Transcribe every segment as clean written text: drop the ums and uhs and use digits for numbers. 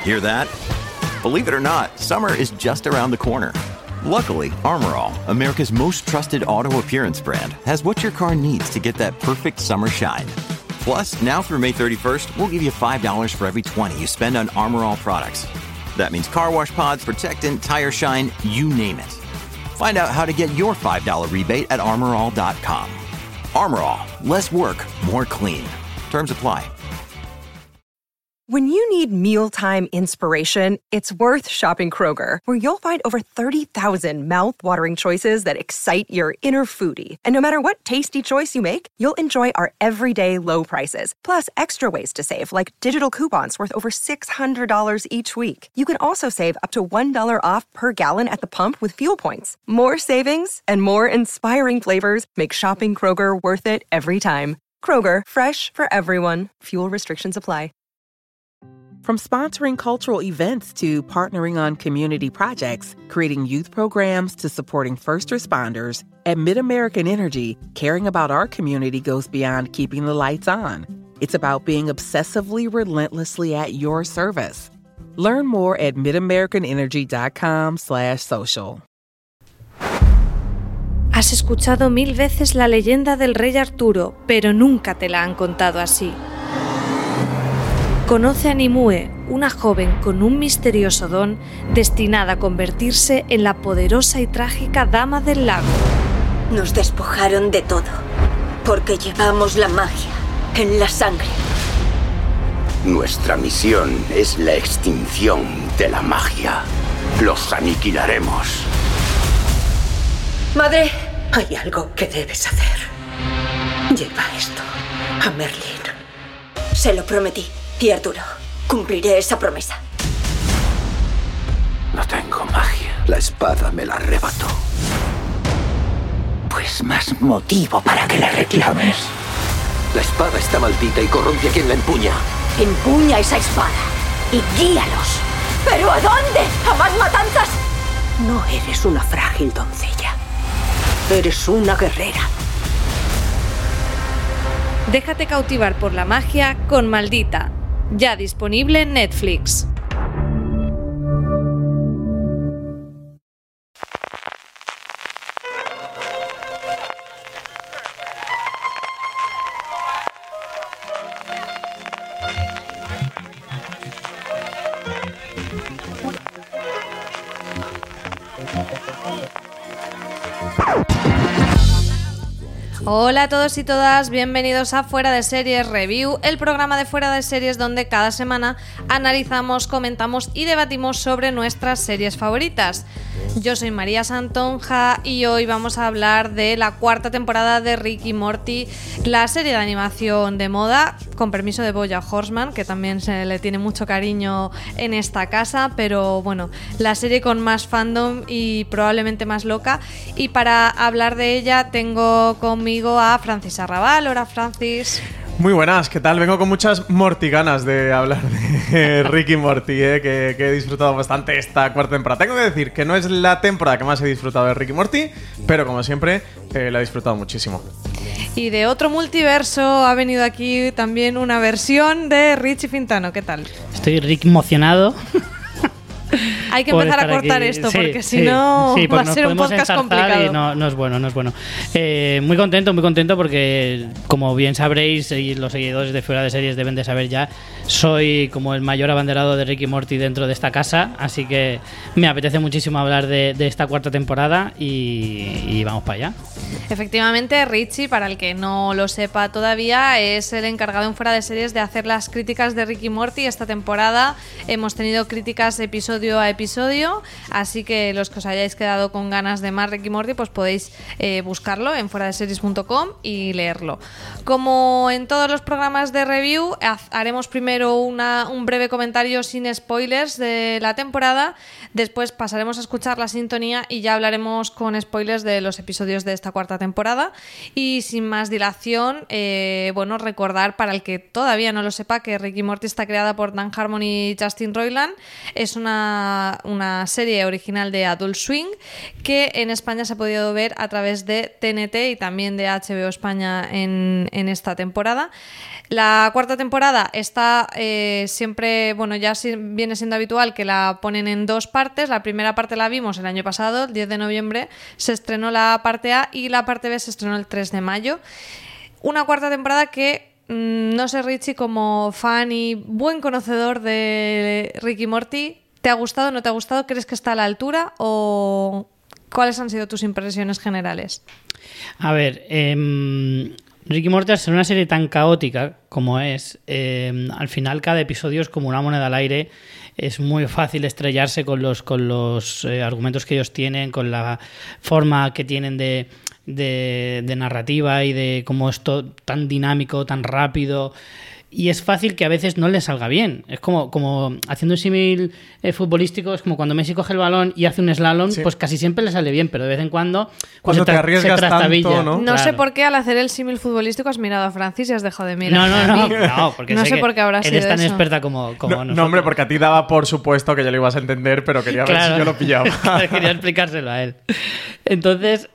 Hear that? Believe it or not, summer is just around the corner. Luckily, Armor All, America's most trusted auto appearance brand, has what your car needs to get that perfect summer shine. Plus, now through May 31st, we'll give you $5 for every $20 you spend on Armor All products. That means car wash pods, protectant, tire shine, you name it. Find out how to get your $5 rebate at armorall.com. Armor All, less work, more clean. Terms apply. When you need mealtime inspiration, it's worth shopping Kroger, where you'll find over 30,000 mouth-watering choices that excite your inner foodie. And no matter what tasty choice you make, you'll enjoy our everyday low prices, plus extra ways to save, like digital coupons worth over $600 each week. You can also save up to $1 off per gallon at the pump with fuel points. More savings and more inspiring flavors make shopping Kroger worth it every time. Kroger, fresh for everyone. Fuel restrictions apply. From sponsoring cultural events to partnering on community projects, creating youth programs to supporting first responders, at MidAmerican Energy, caring about our community goes beyond keeping the lights on. It's about being obsessively relentlessly at your service. Learn more at midamericanenergy.com/social. Has escuchado 1000 veces la leyenda del rey Arturo, pero nunca te la han contado así. Conoce a Nimue, una joven con un misterioso don destinada a convertirse en la poderosa y trágica Dama del Lago. Nos despojaron de todo, porque llevamos la magia en la sangre. Nuestra misión es la extinción de la magia. Los aniquilaremos. Madre, hay algo que debes hacer. Lleva esto a Merlín. Se lo prometí. Y Arturo, cumpliré esa promesa. No tengo magia. La espada me la arrebató. Pues más motivo para que la reclames. La espada está maldita y corrompe a quien la empuña. Empuña esa espada y guíalos. ¿Pero a dónde? ¿A más matanzas? No eres una frágil doncella. Eres una guerrera. Déjate cautivar por la magia con Maldita. Ya disponible en Netflix. Hola a todos y todas, bienvenidos a Fuera de Series Review, el programa de Fuera de Series donde cada semana analizamos, comentamos y debatimos sobre nuestras series favoritas. Yo soy María Santonja y hoy vamos a hablar de la 4ª temporada de Rick y Morty, la serie de animación de moda, con permiso de BoJack Horseman, que también se le tiene mucho cariño en esta casa, pero bueno, la serie con más fandom y probablemente más loca. Y para hablar de ella tengo conmigo a Francis Arrabal. Hola, Francis. Muy buenas, ¿qué tal? Vengo con muchas ganas de hablar de Rick y Morty, que he disfrutado bastante esta 4ª temporada. Tengo que decir que no es la temporada que más he disfrutado de Rick y Morty, pero como siempre la he disfrutado muchísimo. Y de otro multiverso ha venido aquí también una versión de Richie Fintano. ¿Qué tal? Estoy Rick emocionado. Hay que empezar a cortar aquí. esto, sí, porque si no va a ser un podcast complicado. Y no es bueno. Muy contento porque, como bien sabréis, y los seguidores de Fuera de Series deben de saber ya, soy como el mayor abanderado de Rick y Morty dentro de esta casa, así que me apetece muchísimo hablar de esta 4ª temporada y vamos para allá. Efectivamente, Richie, para el que no lo sepa todavía, es el encargado en Fuera de Series de hacer las críticas de Rick y Morty. Esta temporada hemos tenido críticas episodio a episodio, así que los que os hayáis quedado con ganas de más Rick y Morty, pues podéis buscarlo en fueradeseries.com y leerlo. Como en todos los programas de review, haremos primero un breve comentario sin spoilers de la temporada, después pasaremos a escuchar la sintonía y ya hablaremos con spoilers de los episodios de esta 4ª temporada. Y sin más dilación, recordar para el que todavía no lo sepa que Rick y Morty está creada por Dan Harmon y Justin Roiland. Es una una serie original de Adult Swing que en España se ha podido ver a través de TNT y también de HBO España en esta temporada. La cuarta temporada está siempre, bueno, ya viene siendo habitual que la ponen en 2 partes. La primera parte la vimos el año pasado, el 10 de noviembre se estrenó la parte A y la parte B se estrenó el 3 de mayo. Una cuarta temporada que, no sé, Richie, como fan y buen conocedor de Rick y Morty, ¿te ha gustado, no te ha gustado? ¿Crees que está a la altura o cuáles han sido tus impresiones generales? A ver, Rick y Morty, al ser una serie tan caótica como es, al final cada episodio es como una moneda al aire. Es muy fácil estrellarse con los argumentos que ellos tienen, con la forma que tienen de narrativa y de cómo es todo tan dinámico, tan rápido. Y es fácil que a veces no le salga bien. Es como haciendo un símil futbolístico, es como cuando Messi coge el balón y hace un slalom, sí, pues casi siempre le sale bien, pero de vez en cuando pues te arriesgas tanto, ¿no? No claro. Sé por qué al hacer el símil futbolístico has mirado a Francis y has dejado de mirar. No, porque no sé por qué habrá sido eres tan eso. experta como nosotros. No, hombre, porque a ti daba por supuesto que ya lo ibas a entender, pero quería ver si yo lo pillaba. Quería explicárselo a él. Entonces...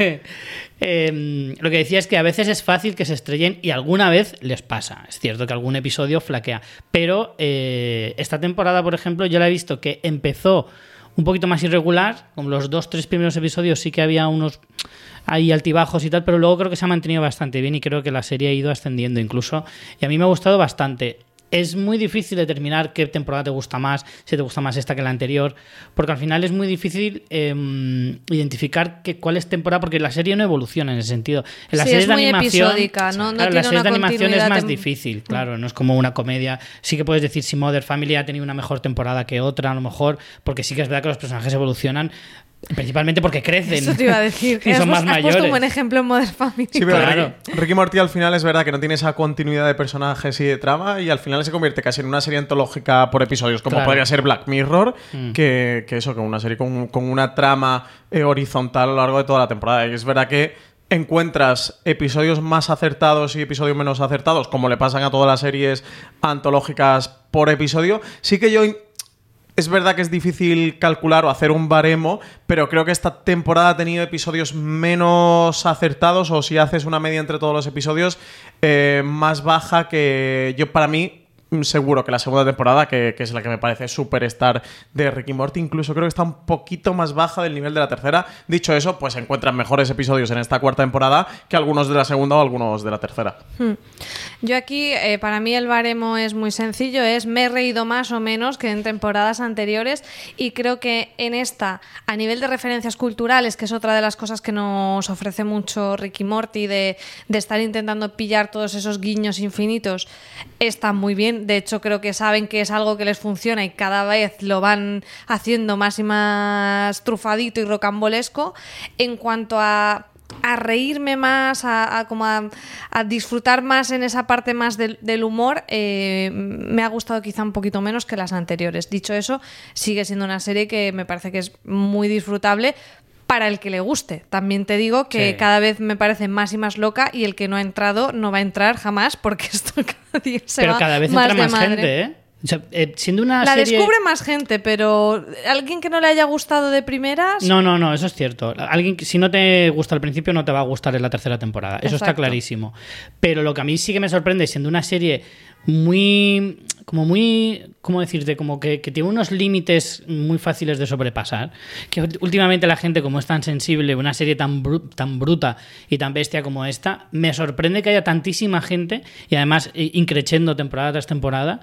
lo que decía es que a veces es fácil que se estrellen y alguna vez les pasa. Es cierto que algún episodio flaquea, pero esta temporada, por ejemplo, yo la he visto que empezó un poquito más irregular, con los 2-3 primeros episodios sí que había unos ahí altibajos y tal, pero luego creo que se ha mantenido bastante bien y creo que la serie ha ido ascendiendo incluso, y a mí me ha gustado bastante. Es muy difícil determinar qué temporada te gusta más, si te gusta más esta que la anterior, porque al final es muy difícil identificar cuál es temporada, porque la serie no evoluciona en ese sentido. En las series es muy de animación, episódica, no claro, tiene las series una de animación es más continuidad difícil, claro, no es como una comedia. Sí que puedes decir si Modern Family ha tenido una mejor temporada que otra, a lo mejor, porque sí que es verdad que los personajes evolucionan. Principalmente porque crecen. Eso te iba a decir. Y son más mayores. Has puesto un buen ejemplo en Modern Family. Sí, pero claro. Rick y Morty al final es verdad que no tiene esa continuidad de personajes y de trama y al final se convierte casi en una serie antológica por episodios, como podría ser Black Mirror, que eso, que una serie con una trama horizontal a lo largo de toda la temporada. Y es verdad que encuentras episodios más acertados y episodios menos acertados, como le pasan a todas las series antológicas por episodio. Sí que yo... Es verdad que es difícil calcular o hacer un baremo, pero creo que esta temporada ha tenido episodios menos acertados, o si haces una media entre todos los episodios, más baja que yo, para mí, seguro que la segunda temporada, que es la que me parece superstar de Rick y Morty, incluso creo que está un poquito más baja del nivel de la tercera. Dicho eso, pues encuentran mejores episodios en esta cuarta temporada que algunos de la segunda o algunos de la tercera. Yo aquí, para mí el baremo es muy sencillo, me he reído más o menos que en temporadas anteriores, y creo que en esta, a nivel de referencias culturales, que es otra de las cosas que nos ofrece mucho Rick y Morty, de estar intentando pillar todos esos guiños infinitos, está muy bien. De hecho, creo que saben que es algo que les funciona y cada vez lo van haciendo más y más trufadito y rocambolesco. En cuanto a reírme más, a disfrutar más en esa parte más del humor, me ha gustado quizá un poquito menos que las anteriores. Dicho eso, sigue siendo una serie que me parece que es muy disfrutable para el que le guste. También te digo que cada vez me parece más y más loca, y el que no ha entrado no va a entrar jamás, porque esto cada día se pero va cada vez más entra de más madre. gente, ¿eh? O sea, siendo una la serie... descubre más gente, pero alguien que no le haya gustado de primeras... No, eso es cierto. Alguien que, si no te gusta al principio, no te va a gustar en la tercera temporada. Eso Exacto. está clarísimo. Pero lo que a mí sí que me sorprende, siendo una serie muy, ¿cómo decirte? Como que tiene unos límites muy fáciles de sobrepasar, que últimamente la gente, como es tan sensible, una serie tan bruta y tan bestia como esta, me sorprende que haya tantísima gente, y además increciendo temporada tras temporada,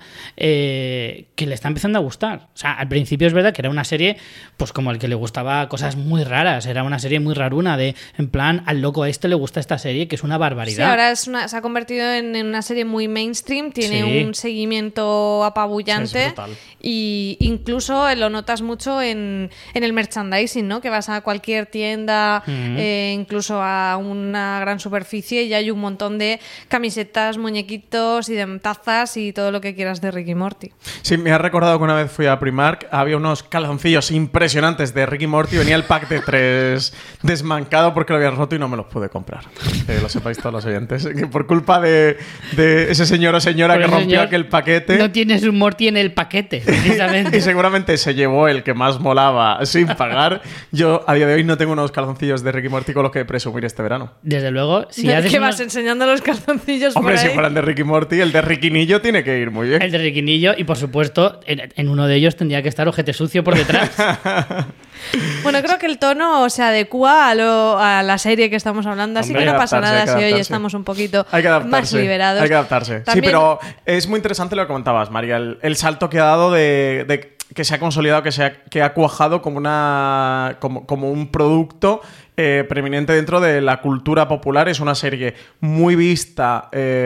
que le está empezando a gustar. O sea, al principio es verdad que era una serie, pues como al que le gustaba cosas muy raras, era una serie muy raruna, en plan, al loco a este le gusta esta serie, que es una barbaridad. Sí, ahora se ha convertido en una serie muy mainstream, tiene un seguimiento apabullante, sí, y incluso lo notas mucho en el merchandising, ¿no? Que vas a cualquier tienda, incluso a una gran superficie, y hay un montón de camisetas, muñequitos y de tazas y todo lo que quieras de Rick y Morty. Sí, me ha recordado que una vez fui a Primark, había unos calzoncillos impresionantes de Rick y Morty, venía el pack de 3 desmancado porque lo habían roto y no me los pude comprar. Que lo sepáis todos los oyentes, que por culpa de ese señor o señora que rompió aquel paquete... No tienes un Morty en del paquete, precisamente. Y seguramente se llevó el que más molaba sin pagar. Yo a día de hoy no tengo unos calzoncillos de Rick y Morty con los que presumir este verano. Desde luego, si ¿De haces qué unos- vas enseñando los calzoncillos Hombre, por si ahí? fueran de Rick y Morty, el de Riquinillo tiene que ir muy bien. el de Riquinillo, y por supuesto, en uno de ellos tendría que estar Ojete Sucio por detrás. Bueno, creo que el tono se adecua a la serie que estamos hablando, así Hombre, que no hay que pasa adaptarse, nada hay que si hoy adaptarse. estamos un poquito Hay que más adaptarse. liberados. Hay que adaptarse. También- Sí, pero es muy interesante lo que comentabas, María. El salto que ha dado de que se ha consolidado, que ha cuajado como un producto preeminente dentro de la cultura popular. Es una serie muy vista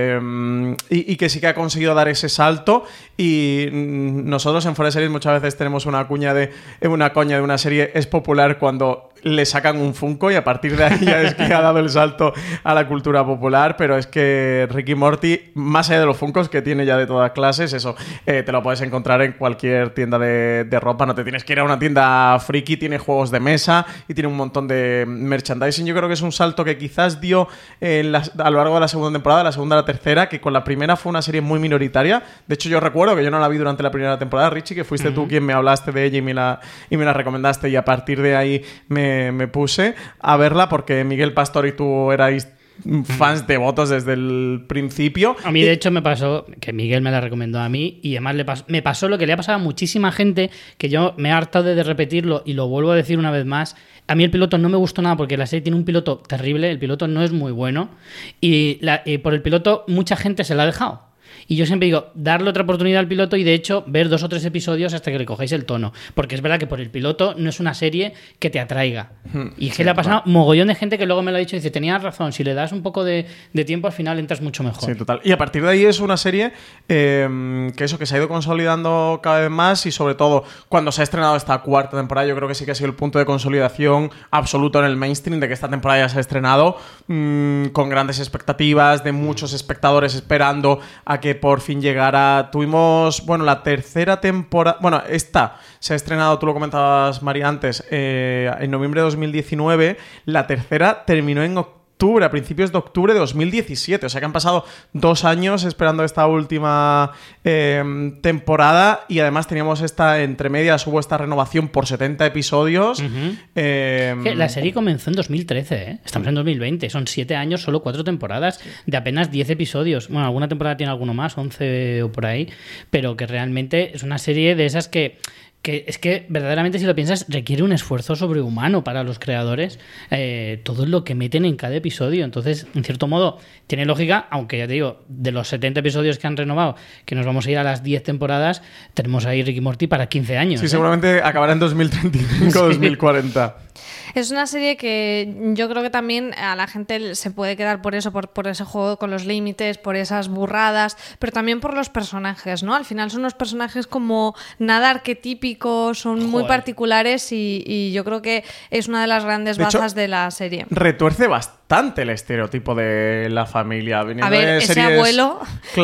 y que sí que ha conseguido dar ese salto. Y nosotros en Fuera de Series muchas veces tenemos una coña de una serie es popular cuando le sacan un Funko, y a partir de ahí ya es que ha dado el salto a la cultura popular. Pero es que Rick y Morty, más allá de los Funkos que tiene ya de todas clases, eso te lo puedes encontrar en cualquier tienda de ropa. No te tienes que ir a una tienda friki. Tiene juegos de mesa y tiene un montón de merchandising. Yo creo que es un salto que quizás dio a lo largo de la segunda temporada, la segunda a la tercera, que con la primera fue una serie muy minoritaria. De hecho, yo recuerdo que yo no la vi durante la primera temporada, Richie, que fuiste tú quien me hablaste de ella y me la recomendaste, y a partir de ahí me puse a verla, porque Miguel Pastor y tú erais fans devotos desde el principio. A mí, de hecho, me pasó que Miguel me la recomendó a mí, y además me pasó lo que le ha pasado a muchísima gente, que yo me he hartado de repetirlo y lo vuelvo a decir una vez más. A mí el piloto no me gustó nada, porque la serie tiene un piloto terrible, el piloto no es muy bueno, y por el piloto mucha gente se la ha dejado. Y yo siempre digo, darle otra oportunidad al piloto, y de hecho ver 2 o 3 episodios hasta que le cojáis el tono. Porque es verdad que por el piloto no es una serie que te atraiga. Y es que le ha pasado mogollón de gente que luego me lo ha dicho y dice, tenías razón, si le das un poco de tiempo al final entras mucho mejor. Sí, total. Y a partir de ahí es una serie que se ha ido consolidando cada vez más, y sobre todo cuando se ha estrenado esta cuarta temporada, yo creo que sí que ha sido el punto de consolidación absoluto en el mainstream, de que esta temporada ya se ha estrenado con grandes expectativas, de muchos espectadores esperando a que por fin llegara. Tuvimos, la tercera temporada... Bueno, esta se ha estrenado, tú lo comentabas, María, antes, en noviembre de 2019. La tercera terminó en a principios de octubre de 2017. O sea que han pasado 2 años esperando esta última temporada, y además teníamos entre medias, hubo esta renovación por 70 episodios. La serie comenzó en 2013, ¿eh? Estamos en 2020, son 7 años, solo 4 temporadas de apenas 10 episodios. Bueno, alguna temporada tiene alguno más, 11 o por ahí, pero que realmente es una serie de esas que es que verdaderamente, si lo piensas, requiere un esfuerzo sobrehumano para los creadores, todo lo que meten en cada episodio. Entonces, en cierto modo, tiene lógica, aunque ya te digo, de los 70 episodios que han renovado, que nos vamos a ir a las 10 temporadas, tenemos ahí Rick y Morty para 15 años. Sí, seguramente acabará en 2035 o 2040. Es una serie que yo creo que también a la gente se puede quedar por eso, por ese juego con los límites, por esas burradas, pero también por los personajes, ¿no? Al final son unos personajes como nada arquetípicos, son muy particulares, y yo creo que es una de las grandes bazas de la serie. Retuerce bastante el estereotipo de la familia. A ver, ese abuelo,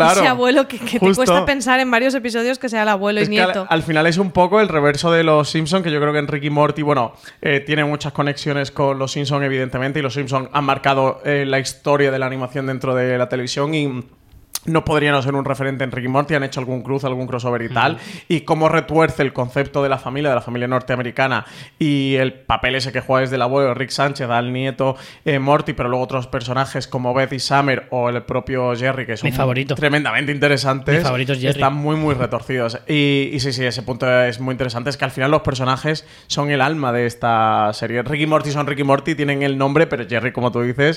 que te cuesta pensar en varios episodios que sea el abuelo y nieto. Al final es un poco el reverso de los Simpsons, que yo creo que en Rick y Morty, tiene muchas conexiones con los Simpsons, evidentemente, y los Simpsons han marcado la historia de la animación dentro de la televisión, y no podría no ser un referente en Rick y Morty. Han hecho algún crossover y tal, y cómo retuerce el concepto de la familia norteamericana, y el papel ese que juega desde el abuelo Rick Sánchez al nieto Morty, pero luego otros personajes como Beth y Summer o el propio Jerry, que son tremendamente interesantes. Mi favorito es Jerry. Están muy muy retorcidos, y sí, ese punto es muy interesante. Es que al final los personajes son el alma de esta serie. Rick y Morty son Rick y Morty, tienen el nombre, pero Jerry, como tú dices,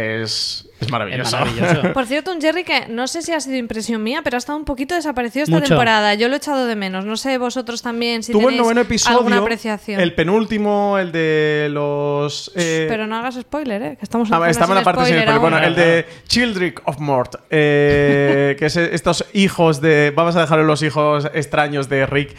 es maravilloso. Por cierto, un Jerry que no sé si ha sido impresión mía, pero ha estado un poquito desaparecido esta temporada. Yo lo he echado de menos. No sé vosotros también si tuvo tenéis el 9º episodio, alguna apreciación. El penúltimo, el de los... Pero no hagas spoiler, que estamos estamos en la parte sin spoiler. Bueno, el de Children of Mort, que es estos hijos de... Vamos a dejarlo en los hijos extraños de Rick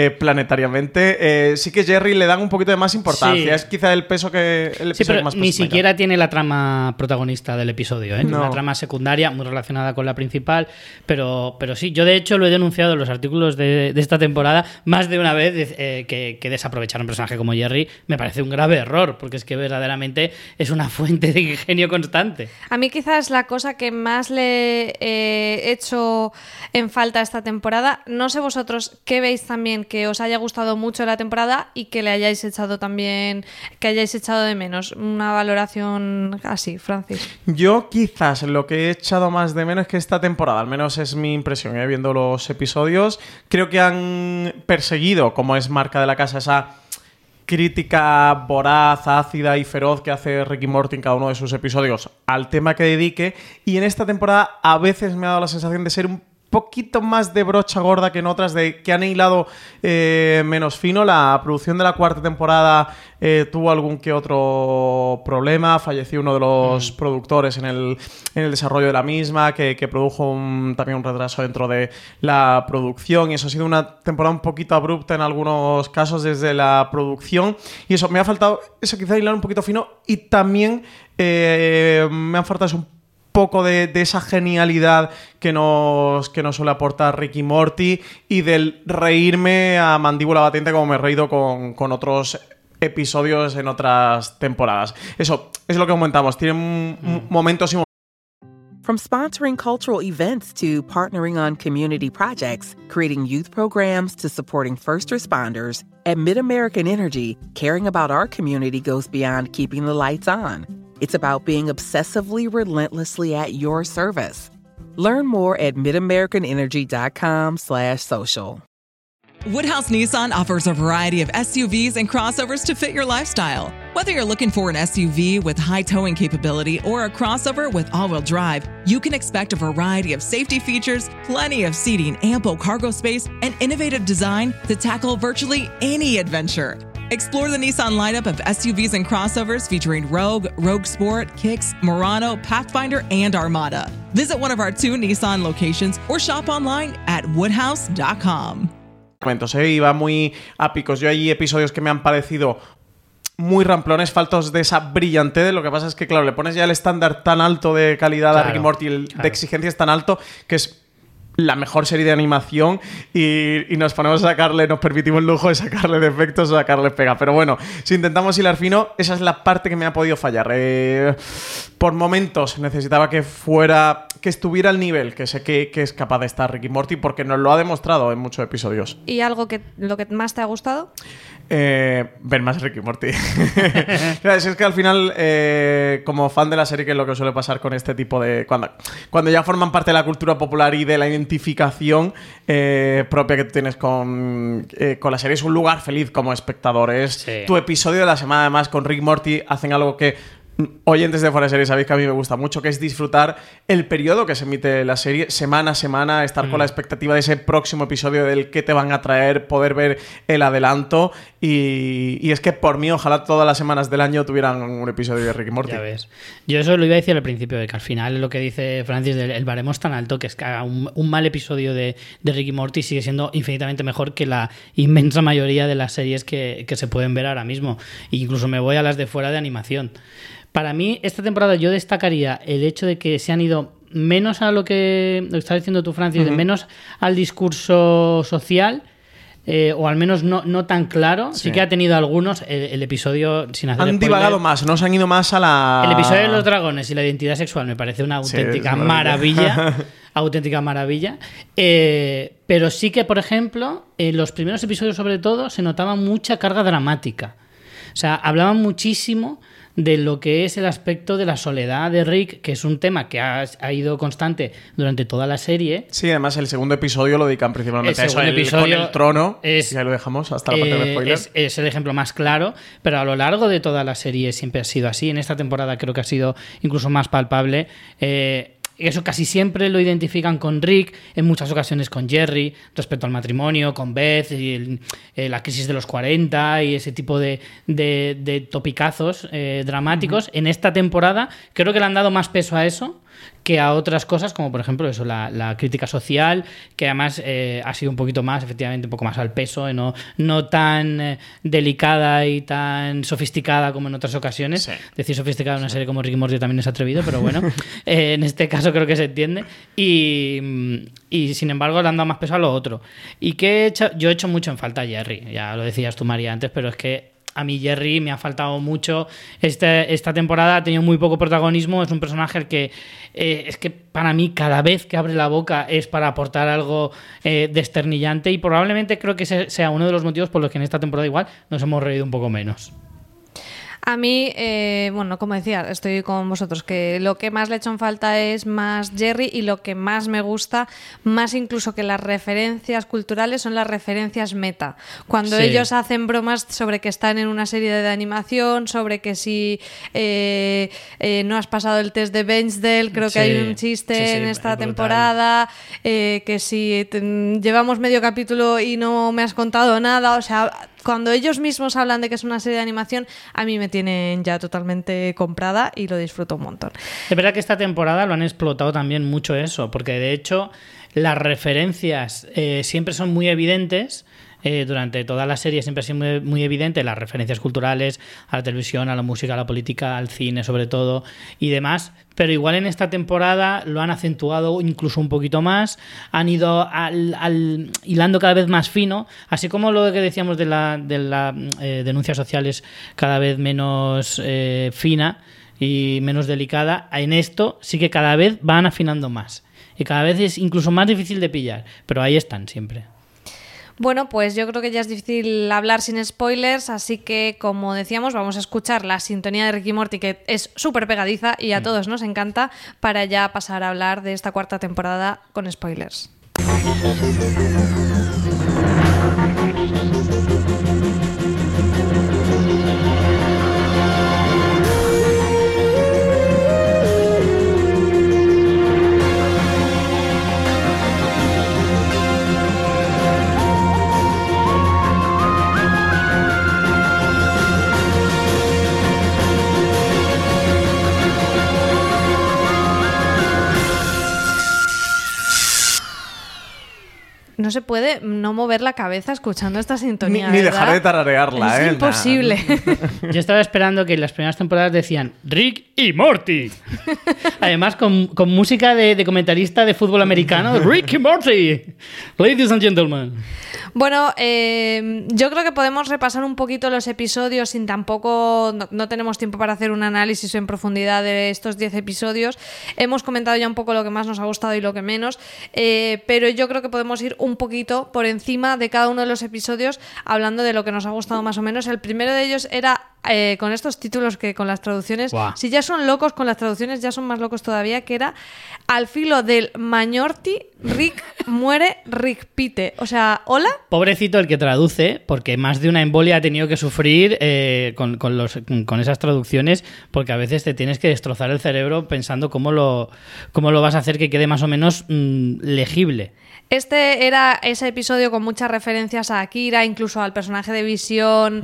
planetariamente. Sí que Jerry le dan un poquito de más importancia. Sí. Es quizá el peso que... pero más ni siquiera tiene la trama protagonista del episodio, ¿eh? No. Una trama secundaria muy relacionada con la primera principal, pero sí, yo de hecho lo he denunciado en los artículos de esta temporada más de una vez, que desaprovechar un personaje como Jerry me parece un grave error, porque es que verdaderamente es una fuente de ingenio constante. A mí quizás la cosa que más le he hecho en falta esta temporada, no sé vosotros qué veis también que os haya gustado mucho la temporada y que le hayáis echado también, que hayáis echado de menos. Una valoración así, Francis. Yo quizás lo que he echado más de menos es que esta temporada, al menos es mi impresión, viendo los episodios, creo que han perseguido, como es marca de la casa, esa crítica voraz, ácida y feroz que hace Rick y Morty en cada uno de sus episodios al tema que dedique, y en esta temporada a veces me ha dado la sensación de ser un poquito más de brocha gorda que en otras, de que han hilado menos fino. La producción de la cuarta temporada tuvo algún que otro problema, falleció uno de los productores en el desarrollo de la misma, que produjo también un retraso dentro de la producción, y eso ha sido una temporada un poquito abrupta en algunos casos desde la producción, y eso me ha faltado, eso quizá hilar un poquito fino, y también me han faltado un poco de esa genialidad que nos suele aportar Rick y Morty, y del reírme a mandíbula batiente como me he reído con otros episodios en otras temporadas. Eso es lo que comentamos. Tienen momentos y From sponsoring cultural events to partnering on community projects, creating youth programs to supporting first responders, at MidAmerican Energy, caring about our community goes beyond keeping the lights on. It's about being obsessively relentlessly at your service. Learn more at midamericanenergy.com/social. Woodhouse Nissan offers a variety of SUVs and crossovers to fit your lifestyle. Whether you're looking for an SUV with high towing capability or a crossover with all-wheel drive, you can expect a variety of safety features, plenty of seating, ample cargo space, and innovative design to tackle virtually any adventure. Explore the Nissan lineup of SUVs and crossovers featuring Rogue, Rogue Sport, Kicks, Murano, Pathfinder, and Armada. Visit one of our 2 Nissan locations or shop online at woodhouse.com. Iba muy a picos. Yo hay episodios que me han parecido muy ramplones, faltos de esa brillantez. Lo que pasa es que, claro, le pones ya el estándar tan alto de calidad a Rick y Morty, de exigencias tan alto, que es la mejor serie de animación, y nos ponemos a sacarle, nos permitimos el lujo de sacarle defectos o sacarle pega. Pero bueno, si intentamos hilar fino, esa es la parte que me ha podido fallar. Por momentos necesitaba que estuviera al nivel que sé que es capaz de estar Rick y Morty, porque nos lo ha demostrado en muchos episodios. ¿Y lo que más te ha gustado? Ver más Rick y Morty. Es que al final, como fan de la serie, que es lo que suele pasar con este tipo de... Cuando ya forman parte de la cultura popular y de la identificación propia que tú tienes con la serie, es un lugar feliz como espectador. Es tu episodio de la semana. Además, con Rick y Morty hacen algo que oyentes de Fuera de Series sabéis que a mí me gusta mucho, que es disfrutar el periodo que se emite la serie, semana a semana, estar con la expectativa de ese próximo episodio, del que te van a traer, poder ver el adelanto, y es que por mí ojalá todas las semanas del año tuvieran un episodio de Rick y Morty. Ya ves. Yo eso lo iba a decir al principio, de que al final lo que dice Francis, el baremo es tan alto que es que haga un mal episodio de Rick y Morty sigue siendo infinitamente mejor que la inmensa mayoría de las series que se pueden ver ahora mismo. E incluso me voy a las de fuera de animación. Para mí, esta temporada yo destacaría el hecho de que se han ido menos a lo que estás diciendo tú, Francis, menos al discurso social, o al menos no tan claro. Sí que ha tenido algunos, el episodio, sin hacer han divagado más, no se han ido más a la... El episodio de los dragones y la identidad sexual me parece una auténtica maravilla. Auténtica maravilla. Pero sí que, por ejemplo, en los primeros episodios sobre todo se notaba mucha carga dramática. O sea, hablaban muchísimo de lo que es el aspecto de la soledad de Rick, que es un tema que ha ido constante durante toda la serie. Sí, además el segundo episodio lo dedican principalmente a eso, con el trono, ya lo dejamos hasta la parte de spoilers. Es el ejemplo más claro, pero a lo largo de toda la serie siempre ha sido así. En esta temporada creo que ha sido incluso más palpable. Eso casi siempre lo identifican con Rick, en muchas ocasiones con Jerry, respecto al matrimonio, con Beth y la crisis de los 40 y ese tipo de topicazos dramáticos. En esta temporada creo que le han dado más peso a eso que a otras cosas, como por ejemplo eso, la crítica social, que además ha sido un poquito más, efectivamente, un poco más al peso, no tan delicada y tan sofisticada como en otras ocasiones. Sí. Decir sofisticada en una serie como Rick y Morty también es atrevido, pero bueno, en este caso creo que se entiende. Y sin embargo le han dado más peso a lo otro. Y que yo he hecho mucho en falta a Jerry, ya lo decías tú, María, antes, pero es que a mí Jerry me ha faltado mucho. Esta temporada ha tenido muy poco protagonismo. Es un personaje al que es que para mí cada vez que abre la boca es para aportar algo desternillante, y probablemente creo que ese sea uno de los motivos por los que en esta temporada igual nos hemos reído un poco menos. A mí, bueno, como decía, estoy con vosotros, que lo que más le he hecho en falta es más Jerry, y lo que más me gusta, más incluso que las referencias culturales, son las referencias meta. Cuando ellos hacen bromas sobre que están en una serie de animación, sobre que si no has pasado el test de Bechdel, creo que hay un chiste en esta temporada, que si llevamos medio capítulo y no me has contado nada, o sea, cuando ellos mismos hablan de que es una serie de animación, a mí me tienen ya totalmente comprada y lo disfruto un montón. Es verdad que esta temporada lo han explotado también mucho eso, porque de hecho las referencias siempre son muy evidentes. Durante toda la serie siempre ha sido muy, muy evidente las referencias culturales a la televisión, a la música, a la política, al cine sobre todo y demás, pero igual en esta temporada lo han acentuado incluso un poquito más, han ido hilando cada vez más fino, así como lo que decíamos de la denuncias sociales cada vez menos fina y menos delicada. En esto sí que cada vez van afinando más y cada vez es incluso más difícil de pillar, pero ahí están siempre. Bueno, pues yo creo que ya es difícil hablar sin spoilers, así que, como decíamos, vamos a escuchar la sintonía de Rick y Morty, que es súper pegadiza y a todos nos encanta, para ya pasar a hablar de esta cuarta temporada con spoilers. No se puede no mover la cabeza escuchando esta sintonía. Ni dejar de tararearla, es imposible. Yo estaba esperando que en las primeras temporadas decían Rick y Morty. Además, con música de comentarista de fútbol americano. Rick y Morty. Ladies and gentlemen. Bueno, yo creo que podemos repasar un poquito los episodios sin tampoco... No tenemos tiempo para hacer un análisis en profundidad de estos 10 episodios. Hemos comentado ya un poco lo que más nos ha gustado y lo que menos, pero yo creo que podemos ir un poquito por encima de cada uno de los episodios hablando de lo que nos ha gustado más o menos. El primero de ellos era... con estos títulos que con las traducciones, si ya son locos con las traducciones, ya son más locos todavía, que era Al filo del Mañorti, Rick muere, Rick pite. O sea, ¿hola? Pobrecito el que traduce, porque más de una embolia ha tenido que sufrir con esas traducciones, porque a veces te tienes que destrozar el cerebro pensando cómo lo vas a hacer que quede más o menos legible. Este era ese episodio con muchas referencias a Akira, incluso al personaje de Visión,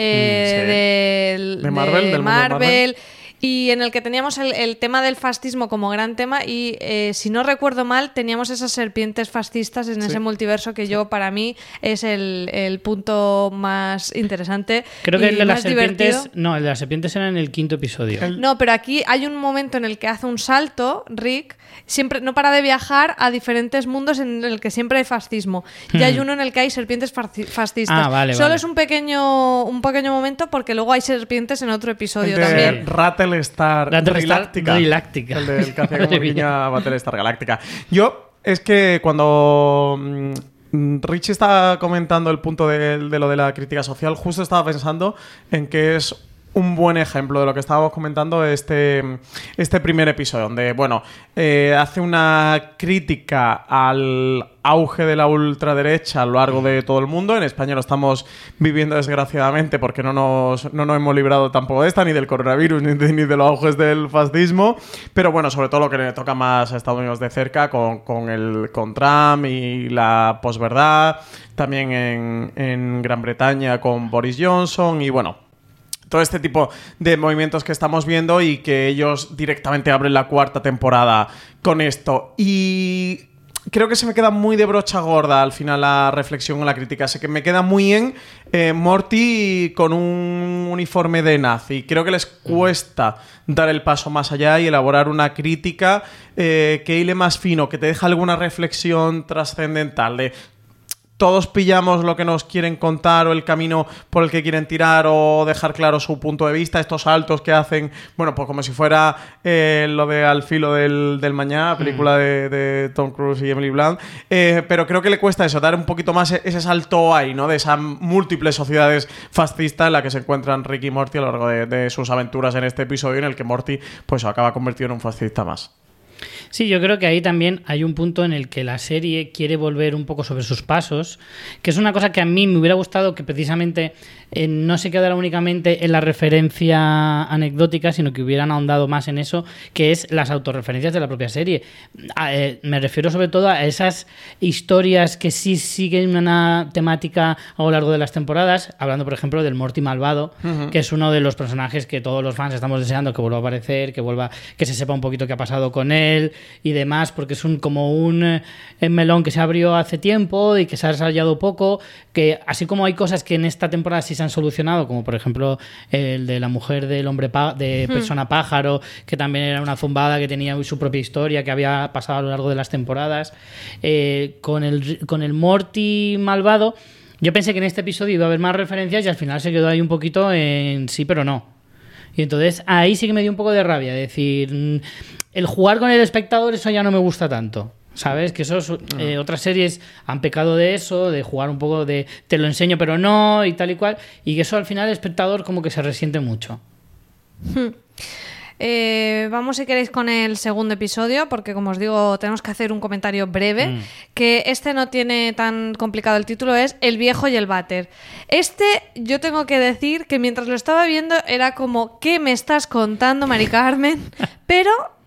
de Marvel, y en el que teníamos el tema del fascismo como gran tema y, si no recuerdo mal, teníamos esas serpientes fascistas en ese multiverso que yo, para mí, es el punto más interesante. Creo que el de las serpientes... Divertido. No, el de las serpientes era en el 5º episodio. No, pero aquí hay un momento en el que hace un salto, Rick, siempre no para de viajar a diferentes mundos en el que siempre hay fascismo. Y hay uno en el que hay serpientes fascistas. Solo es un pequeño momento, porque luego hay serpientes en otro episodio también. Battlestar Galáctica. El del que hacía como niña Battlestar Galáctica. Yo, es que cuando Richie estaba comentando el punto de lo de la crítica social, justo estaba pensando en que es un buen ejemplo de lo que estábamos comentando este primer episodio, donde, bueno, hace una crítica al auge de la ultraderecha a lo largo de todo el mundo. En España lo estamos viviendo desgraciadamente porque no nos hemos librado tampoco de esta, ni del coronavirus, ni de los auges del fascismo. Pero bueno, sobre todo lo que le toca más a Estados Unidos de cerca con Trump y la posverdad. También en Gran Bretaña con Boris Johnson y bueno, todo este tipo de movimientos que estamos viendo y que ellos directamente abren la 4ª temporada con esto. Y creo que se me queda muy de brocha gorda al final la reflexión o la crítica. Sé que me queda muy en Morty con un uniforme de nazi. Creo que les cuesta dar el paso más allá y elaborar una crítica que hile más fino, que te deja alguna reflexión trascendental de todos pillamos lo que nos quieren contar o el camino por el que quieren tirar o dejar claro su punto de vista, estos saltos que hacen, bueno, pues como si fuera lo de Al filo del mañana, película de Tom Cruise y Emily Blunt, pero creo que le cuesta eso, dar un poquito más ese salto ahí, ¿no? De esas múltiples sociedades fascistas en la que se encuentran Rick y Morty a lo largo de sus aventuras en este episodio, en el que Morty pues acaba convertido en un fascista más. Sí, yo creo que ahí también hay un punto en el que la serie quiere volver un poco sobre sus pasos, que es una cosa que a mí me hubiera gustado que precisamente no se quedara únicamente en la referencia anecdótica, sino que hubieran ahondado más en eso, que es las autorreferencias de la propia serie. Me refiero sobre todo a esas historias que sí siguen una temática a lo largo de las temporadas, hablando por ejemplo del Morty malvado, que es uno de los personajes que todos los fans estamos deseando que vuelva a aparecer, que se sepa un poquito qué ha pasado con él y demás, porque es como un melón que se abrió hace tiempo y que se ha desarrollado poco, que así como hay cosas que en esta temporada sí se han solucionado, como por ejemplo el de la mujer del hombre de persona pájaro, que también era una zumbada que tenía su propia historia que había pasado a lo largo de las temporadas, con el Morty malvado yo pensé que en este episodio iba a haber más referencias y al final se quedó ahí un poquito en sí pero no. Y entonces ahí sí que me dio un poco de rabia, decir, el jugar con el espectador, eso ya no me gusta tanto, ¿sabes? Que eso otras series han pecado de eso, de jugar un poco de te lo enseño pero no y tal y cual, y que eso al final el espectador como que se resiente mucho. Vamos, si queréis, con el segundo episodio, porque como os digo, tenemos que hacer un comentario breve, que este no tiene tan complicado. El título es El viejo y el váter. Yo tengo que decir que mientras lo estaba viendo era como, ¿qué me estás contando, Mari Carmen? Pero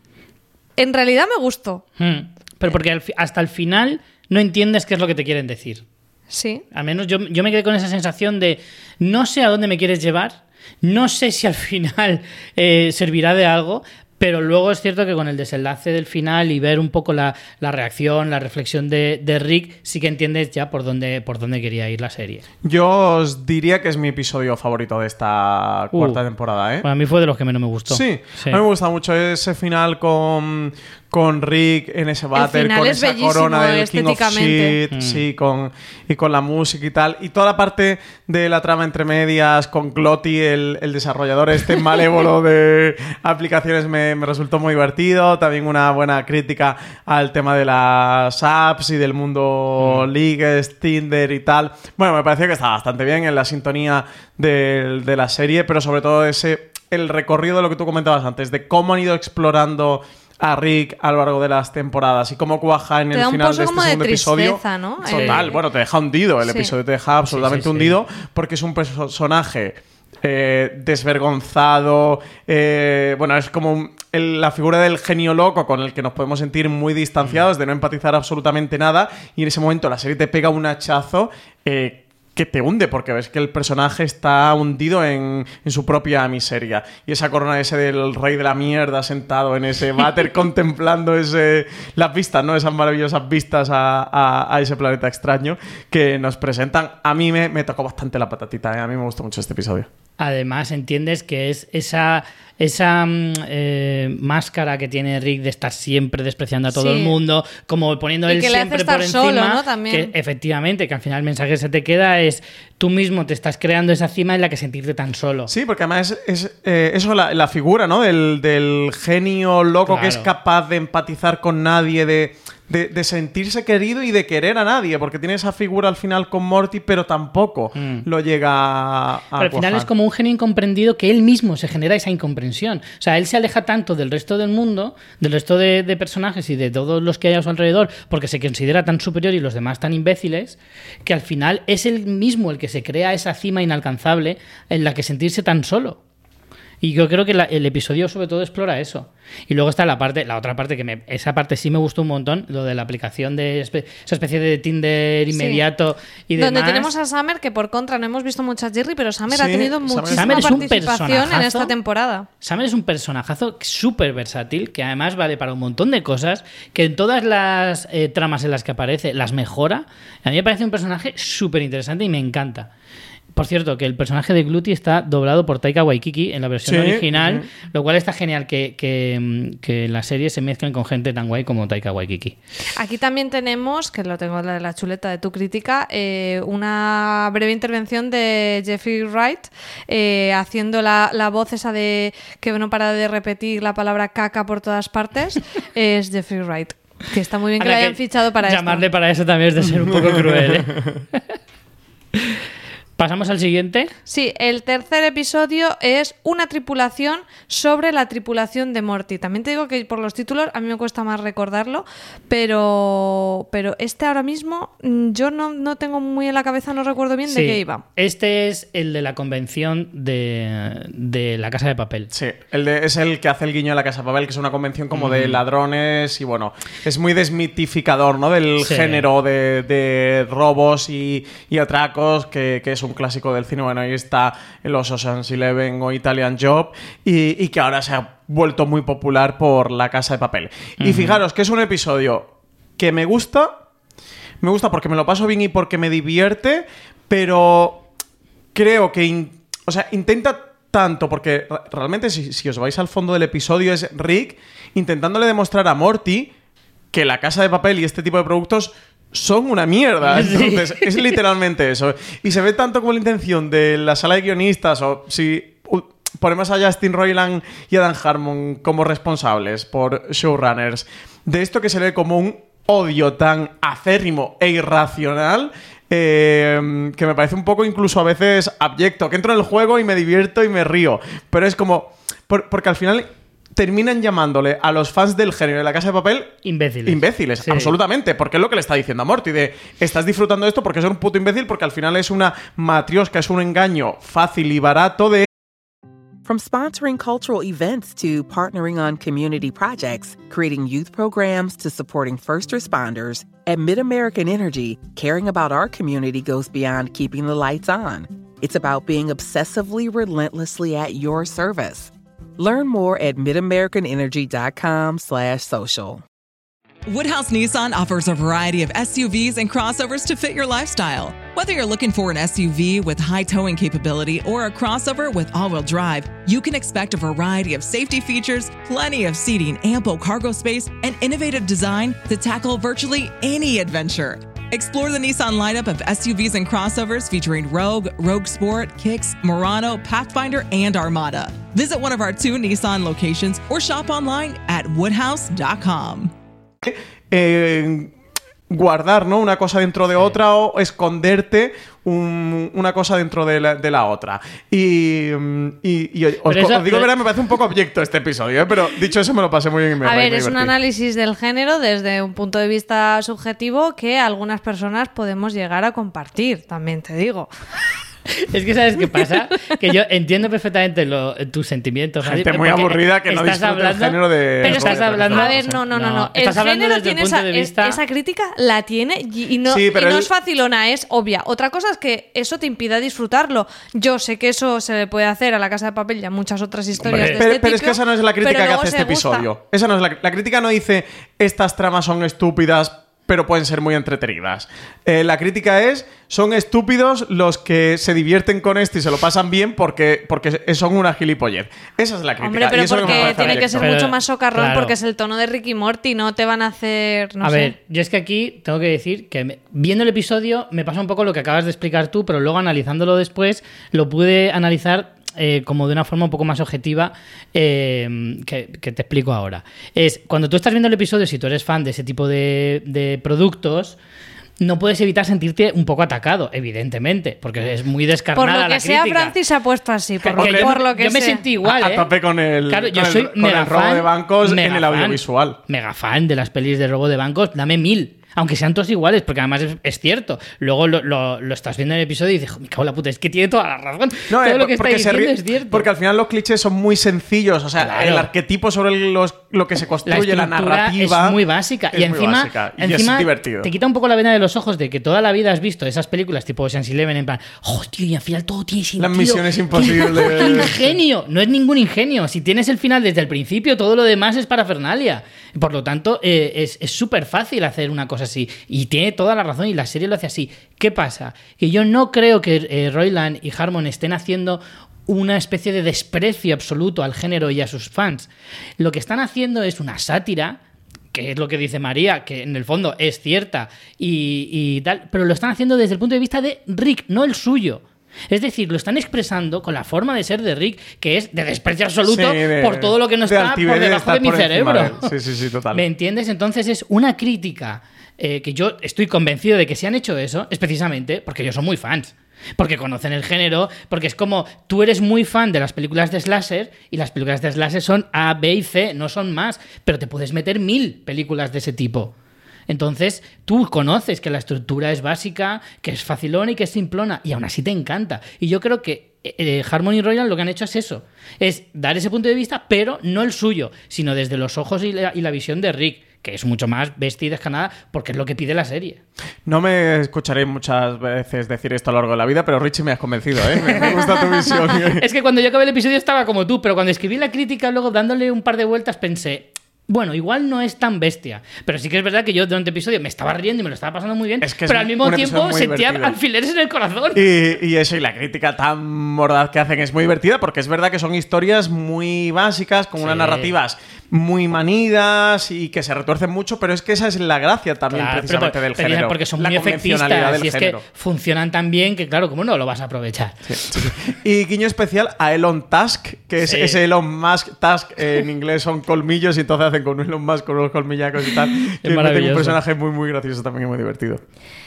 en realidad me gustó. Pero porque hasta el final no entiendes qué es lo que te quieren decir. Sí. Al menos yo me quedé con esa sensación de no sé a dónde me quieres llevar, no sé si al final servirá de algo, pero luego es cierto que con el desenlace del final y ver un poco la reacción, la reflexión de Rick, sí que entiendes ya por dónde quería ir la serie. Yo os diría que es mi episodio favorito de esta 4ª temporada, ¿eh? Para mí fue de los que menos me gustó. Sí, a mí me gusta mucho ese final con Rick en ese váter, con esa corona del King of Shit, sí, con la música y tal. Y toda la parte de la trama entre medias, con Glotty, el desarrollador malévolo de aplicaciones, me resultó muy divertido. También una buena crítica al tema de las apps y del mundo Leagues, Tinder y tal. Bueno, me pareció que estaba bastante bien en la sintonía de la serie, pero sobre todo el recorrido de lo que tú comentabas antes, de cómo han ido explorando a Rick a lo largo de las temporadas y cómo cuaja en el final de este segundo episodio. ¿No? Total, bueno, te deja hundido. El episodio te deja absolutamente hundido porque es un personaje desvergonzado. Bueno, es como la figura del genio loco con el que nos podemos sentir muy distanciados, de no empatizar absolutamente nada, y en ese momento la serie te pega un hachazo que te hunde, porque ves que el personaje está hundido en su propia miseria. Y esa corona del rey de la mierda sentado en ese váter contemplando las vistas, ¿no? Esas maravillosas vistas a ese planeta extraño que nos presentan. A mí me tocó bastante la patatita, ¿eh? A mí me gustó mucho este episodio. Además, entiendes que es esa máscara que tiene Rick de estar siempre despreciando a todo el mundo, como poniendo él siempre por encima, solo, ¿no? También. Que efectivamente, que al final el mensaje que se te queda es tú mismo te estás creando esa cima en la que sentirte tan solo. Sí, porque además es eso, la figura, ¿no? Del genio loco, claro, que es capaz de empatizar con nadie, de sentirse querido y de querer a nadie, porque tiene esa figura al final con Morty, pero tampoco lo llega a pero al final es como un genio incomprendido, que él mismo se genera esa incomprensión. O sea, él se aleja tanto del resto del mundo, del resto de personajes y de todos los que hay a su alrededor, porque se considera tan superior y los demás tan imbéciles, que al final es él mismo el que se crea esa cima inalcanzable en la que sentirse tan solo. Y yo creo que el episodio sobre todo explora eso. Y luego está la otra parte esa parte sí me gustó un montón, lo de la aplicación de esa especie de Tinder inmediato y demás. Donde tenemos a Summer, que por contra no hemos visto mucho a Jerry, pero Summer ha tenido muchísima Summer es un participación en esta temporada. Summer es un personajazo súper versátil, que además vale para un montón de cosas, que en todas las tramas en las que aparece las mejora. A mí me parece un personaje súper interesante y me encanta. Por cierto, que el personaje de Gluty está doblado por Taika Waititi en la versión original, lo cual está genial que la serie se mezclen con gente tan guay como Taika Waititi. Aquí también tenemos, que lo tengo en la chuleta de tu crítica, una breve intervención de Jeffrey Wright haciendo la voz esa de que no para de repetir la palabra caca por todas partes. Es Jeffrey Wright, que está muy bien que lo hayan fichado para esto. Llamarle para eso también es de ser un poco cruel, ¿Pasamos al siguiente? Sí, el tercer episodio es una tripulación sobre la tripulación de Morty. También te digo que por los títulos a mí me cuesta más recordarlo, pero este ahora mismo yo no tengo muy en la cabeza, no recuerdo bien de qué iba. Este es el de la convención de La Casa de Papel. Sí, es el que hace el guiño a La Casa de Papel, que es una convención como de ladrones y bueno, es muy desmitificador, ¿no? Del género de robos y atracos, que es un clásico del cine. Bueno, ahí está los Ocean's 11 o Italian Job y que ahora se ha vuelto muy popular por La Casa de Papel. Y fijaros que es un episodio que me gusta porque me lo paso bien y porque me divierte, pero creo que intenta tanto, porque realmente si os vais al fondo del episodio es Rick intentándole demostrar a Morty que La Casa de Papel y este tipo de productos son una mierda. Entonces, es literalmente eso. Y se ve tanto como la intención de la sala de guionistas, o si ponemos a Justin Roiland y Adam Harmon como responsables por showrunners, de esto que se ve como un odio tan acérrimo e irracional, que me parece un poco incluso a veces abyecto, que entro en el juego y me divierto y me río. Pero es como... porque al final... terminan llamándole a los fans del género de La Casa de Papel imbéciles, sí. Absolutamente, porque es lo que le está diciendo a Morty, de estás disfrutando de esto porque es un puto imbécil, porque al final es una matrioska, es un engaño fácil y barato de... From sponsoring cultural events to partnering on community projects, creating youth programs to supporting first responders, at MidAmerican Energy, caring about our community goes beyond keeping the lights on. It's about being obsessively relentlessly at your service. Learn more at midamericanenergy.com/social. Woodhouse Nissan offers a variety of SUVs and crossovers to fit your lifestyle. Whether you're looking for an SUV with high towing capability or a crossover with all-wheel drive, you can expect a variety of safety features, plenty of seating, ample cargo space, and innovative design to tackle virtually any adventure. Explore the Nissan lineup of SUVs and crossovers featuring Rogue, Rogue Sport, Kicks, Murano, Pathfinder, and Armada. Visit one of our 2 Nissan locations or shop online at woodhouse.com. Guardar, ¿no? Una cosa dentro de otra o esconderte una cosa dentro de la otra. Y os digo, verdad, me parece un poco abyecto este episodio, ¿eh? Pero dicho eso me lo pasé muy bien. A ver, es un análisis del género desde un punto de vista subjetivo que algunas personas podemos llegar a compartir, también te digo. Es que ¿sabes qué pasa? Que yo entiendo perfectamente tus sentimientos. Gente muy aburrida que no disfruta el género de... Pero estás hablando... A ver, no. El género tiene esa crítica, la tiene y no es facilona, es obvia. Otra cosa es que eso te impida disfrutarlo. Yo sé que eso se le puede hacer a La Casa de Papel y a muchas otras historias de este pero es que esa no es la crítica que hace este episodio. Esa no es la crítica, no dice estas tramas son estúpidas pero pueden ser muy entretenidas. La crítica es, son estúpidos los que se divierten con esto y se lo pasan bien porque son una gilipollez. Esa es la crítica. Hombre, pero y eso porque tiene que ser mucho más socarrón, claro, porque es el tono de Rick y Morty, no te van a hacer... No sé. Ver, yo es que aquí tengo que decir que viendo el episodio me pasa un poco lo que acabas de explicar tú, pero luego analizándolo después lo pude analizar como de una forma un poco más objetiva, que te explico ahora. Es cuando tú estás viendo el episodio, si tú eres fan de ese tipo de productos, no puedes evitar sentirte un poco atacado, evidentemente, porque es muy descarnada la crítica. Por lo que sea, Francis se ha puesto así, por lo que yo me sentí igual, a tope con el, claro, yo soy el robo de bancos en el audiovisual. Mega fan de las pelis de robo de bancos, dame 1000. Aunque sean todos iguales, porque además es cierto. Luego lo estás viendo en el episodio y dices, me cago en la puta, es que tiene toda la razón. No, todo lo que está diciendo es cierto. Porque al final los clichés son muy sencillos. O sea, claro, el arquetipo sobre lo que se construye, la narrativa... es muy básica. Y encima es divertido. Te quita un poco la vena de los ojos de que toda la vida has visto esas películas tipo Ocean's Eleven en plan, tío, y al final todo tiene sentido. Las misiones imposibles. Ingenio. No es ningún ingenio. Si tienes el final desde el principio, todo lo demás es parafernalia. Por lo tanto, es súper fácil hacer una cosa así. Y tiene toda la razón y la serie lo hace así. ¿Qué pasa? Que yo no creo que Roiland y Harmon estén haciendo una especie de desprecio absoluto al género y a sus fans. Lo que están haciendo es una sátira, que es lo que dice María, que en el fondo es cierta y tal, pero lo están haciendo desde el punto de vista de Rick, no el suyo. Es decir, lo están expresando con la forma de ser de Rick, que es de desprecio absoluto por todo lo que no está por debajo de mi cerebro. Sí, total. ¿Me entiendes? Entonces es una crítica que yo estoy convencido de que si han hecho eso es precisamente porque ellos son muy fans. Porque conocen el género, porque es como tú eres muy fan de las películas de slasher y las películas de slasher son A, B y C, no son más, pero te puedes meter 1000 películas de ese tipo. Entonces tú conoces que la estructura es básica, que es facilona y que es simplona, y aún así te encanta. Y yo creo que Harmon y Roiland lo que han hecho es eso, es dar ese punto de vista, pero no el suyo, sino desde los ojos y la visión de Rick, que es mucho más bestia y descarnada, porque es lo que pide la serie. No me escucharé muchas veces decir esto a lo largo de la vida, pero Richie, me has convencido, ¿eh? Me gusta tu visión. Es que cuando yo acabé el episodio estaba como tú, pero cuando escribí la crítica, luego dándole un par de vueltas, pensé... Bueno, igual no es tan bestia, pero sí que es verdad que yo durante el episodio me estaba riendo y me lo estaba pasando muy bien, pero al mismo tiempo sentía alfileres en el corazón. Y eso, y la crítica tan mordaz que hacen es muy divertida, porque es verdad que son historias muy básicas, con unas narrativas muy manidas y que se retuercen mucho, pero es que esa es la gracia también, claro, precisamente del género. Porque son muy efectistas y es que funcionan tan bien que, claro, ¿cómo no lo vas a aprovechar? Sí. Y guiño especial a Elon Tusk, que es ese Elon Musk. Tusk en inglés son colmillos y entonces hacen con Elon Musk con unos colmillacos y tal. Es maravilloso. Un personaje muy, muy gracioso también y muy divertido.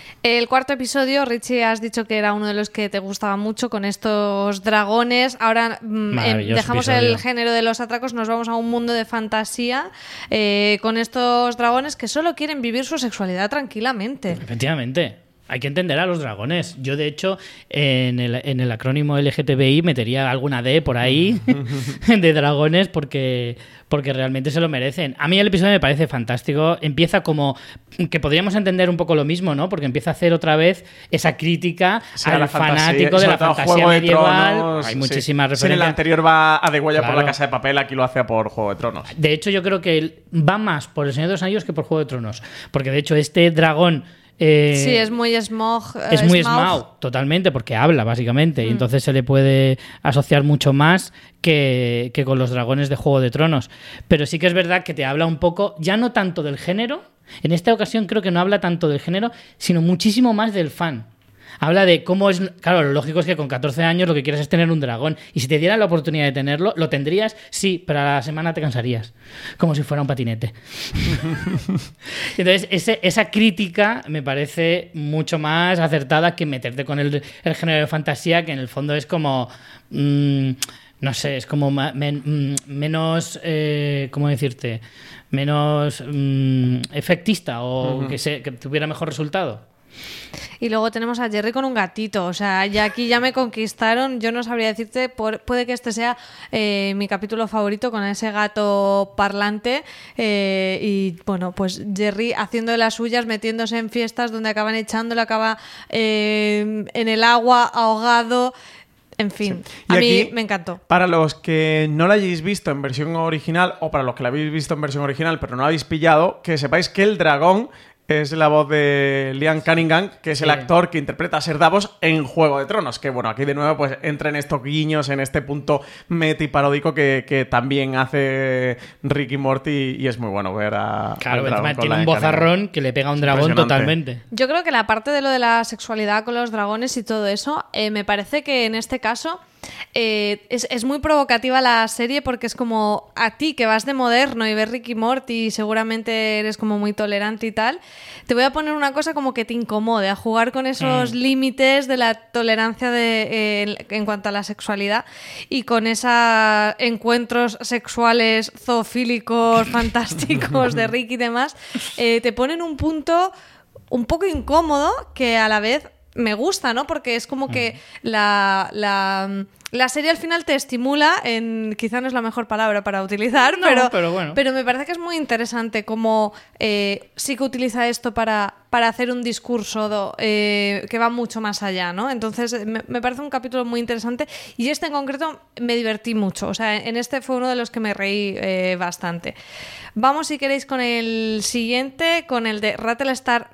El cuarto episodio, Richie, has dicho que era uno de los que te gustaba mucho con estos dragones. Ahora dejamos el género de los atracos, nos vamos a un mundo de fantasía con estos dragones que solo quieren vivir su sexualidad tranquilamente. Efectivamente. Hay que entender a los dragones. Yo, de hecho, en el acrónimo LGTBI metería alguna D por ahí de dragones porque realmente se lo merecen. A mí el episodio me parece fantástico. Empieza como que podríamos entender un poco lo mismo, ¿no? Porque empieza a hacer otra vez esa crítica al fanático de la fantasía medieval. Hay muchísimas referencias. En el anterior va a Degüella por La Casa de Papel, aquí lo hace por Juego de Tronos. De hecho, yo creo que él va más por El Señor de los Anillos que por Juego de Tronos. Porque, de hecho, este dragón... sí, es muy Smaug. Es muy Smaug, totalmente, porque habla, básicamente. Y entonces se le puede asociar mucho más que con los dragones de Juego de Tronos. Pero sí que es verdad que te habla un poco, ya no tanto del género. En esta ocasión creo que no habla tanto del género, sino muchísimo más del fan. Habla de cómo es... Claro, lo lógico es que con 14 años lo que quieres es tener un dragón. Y si te dieran la oportunidad de tenerlo, ¿lo tendrías? Sí, pero a la semana te cansarías. Como si fuera un patinete. Entonces, esa crítica me parece mucho más acertada que meterte con el género de fantasía, que en el fondo es como... no sé, es como menos... ¿cómo decirte? Menos efectista o que tuviera mejor resultado. Y luego tenemos a Jerry con un gatito. O sea, ya aquí ya me conquistaron. Yo no sabría decirte, puede que este sea mi capítulo favorito con ese gato parlante. Y bueno, pues Jerry haciendo de las suyas, metiéndose en fiestas donde acaban echándolo, acaba en el agua, ahogado. En fin, sí. A mí me encantó. Para los que no la hayáis visto en versión original, o para los que la habéis visto en versión original pero no la habéis pillado, que sepáis que el dragón es la voz de Liam Cunningham, que es el actor que interpreta a Ser Davos en Juego de Tronos. Que bueno, aquí de nuevo pues entra en estos guiños, en este punto meta paródico que también hace Rick y Morty, y es muy bueno ver a... Claro, tiene un vozarrón que le pega a un dragón totalmente. Yo creo que la parte de lo de la sexualidad con los dragones y todo eso, me parece que en este caso... es muy provocativa la serie, porque es como a ti que vas de moderno y ves Rick y Morty y seguramente eres como muy tolerante y tal, te voy a poner una cosa como que te incomode, a jugar con esos límites de la tolerancia en cuanto a la sexualidad, y con esos encuentros sexuales zoofílicos fantásticos de Rick y demás, te ponen un punto un poco incómodo que a la vez me gusta, ¿no? Porque es como que la serie al final te estimula quizá no es la mejor palabra para utilizar, pero bueno. Pero me parece que es muy interesante cómo sí que utiliza esto para hacer un discurso que va mucho más allá, ¿no? Entonces me parece un capítulo muy interesante y este en concreto me divertí mucho. O sea, en este fue uno de los que me reí bastante. Vamos, si queréis, con el siguiente, con el de Rattlestar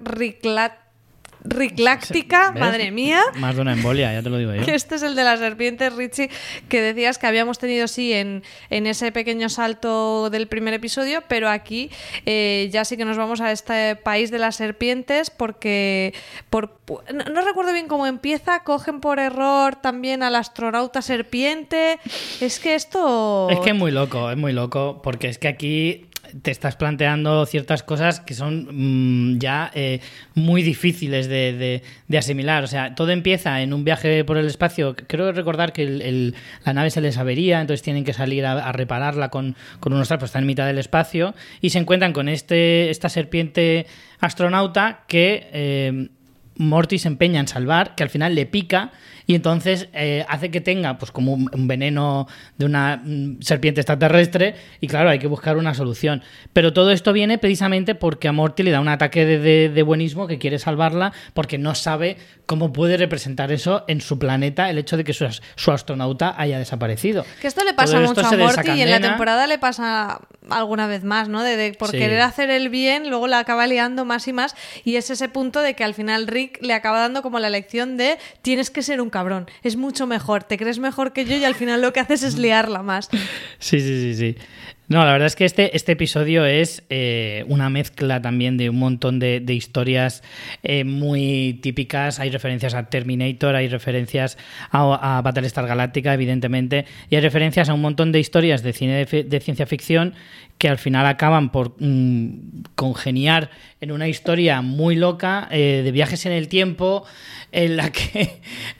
Ricláctica, ¿ves? Madre mía. Más de una embolia, ya te lo digo yo. Que este es el de las serpientes, Richie, que decías que habíamos tenido, sí, en ese pequeño salto del primer episodio, pero aquí ya sí que nos vamos a este país de las serpientes porque no recuerdo bien cómo empieza, cogen por error también al astronauta serpiente. Es que esto... Es que es muy loco, porque es que aquí te estás planteando ciertas cosas que son ya muy difíciles de asimilar. O sea, todo empieza en un viaje por el espacio. Creo recordar que la nave se les avería, entonces tienen que salir a repararla con unos trapos, está en mitad del espacio, y se encuentran con esta serpiente astronauta que Morty se empeña en salvar, que al final le pica y entonces hace que tenga pues como un veneno de una serpiente extraterrestre y claro, hay que buscar una solución. Pero todo esto viene precisamente porque a Morty le da un ataque de buenismo, que quiere salvarla porque no sabe cómo puede representar eso en su planeta, el hecho de que su astronauta haya desaparecido. Que esto le pasa mucho a Morty y en la temporada le pasa alguna vez más, ¿no? Por querer hacer el bien, luego la acaba liando más y más, y es ese punto de que al final Rick le acaba dando como la lección de tienes que ser un cabrón, es mucho mejor, te crees mejor que yo y al final lo que haces es liarla más. Sí. No, la verdad es que este episodio es una mezcla también de un montón de historias muy típicas. Hay referencias a Terminator, hay referencias a Battlestar Galactica, evidentemente, y hay referencias a un montón de historias de cine de ciencia ficción que al final acaban por congeniar en una historia muy loca de viajes en el tiempo, en la que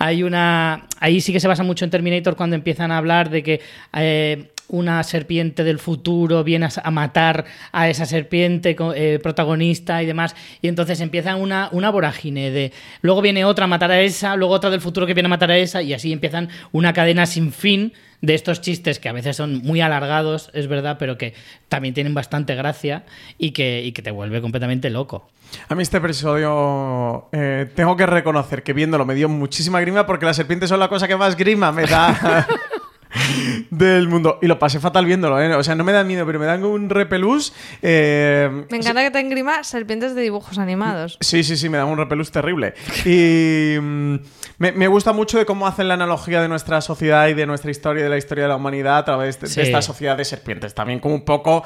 ahí sí que se basa mucho en Terminator cuando empiezan a hablar de que una serpiente del futuro viene a matar a esa serpiente protagonista y demás, y entonces empieza una vorágine de luego viene otra a matar a esa, luego otra del futuro que viene a matar a esa, y así empiezan una cadena sin fin de estos chistes que a veces son muy alargados, es verdad, pero que también tienen bastante gracia y que te vuelve completamente loco. A mí este episodio tengo que reconocer que viéndolo me dio muchísima grima, porque las serpientes son la cosa que más grima me da del mundo. Y lo pasé fatal viéndolo, ¿eh? O sea, no me da miedo, pero me dan un repelús. Me encanta que te engrima serpientes de dibujos animados. Sí, me dan un repelús terrible. Y me gusta mucho de cómo hacen la analogía de nuestra sociedad y de nuestra historia y de la historia de la humanidad a través de esta sociedad de serpientes. También como un poco...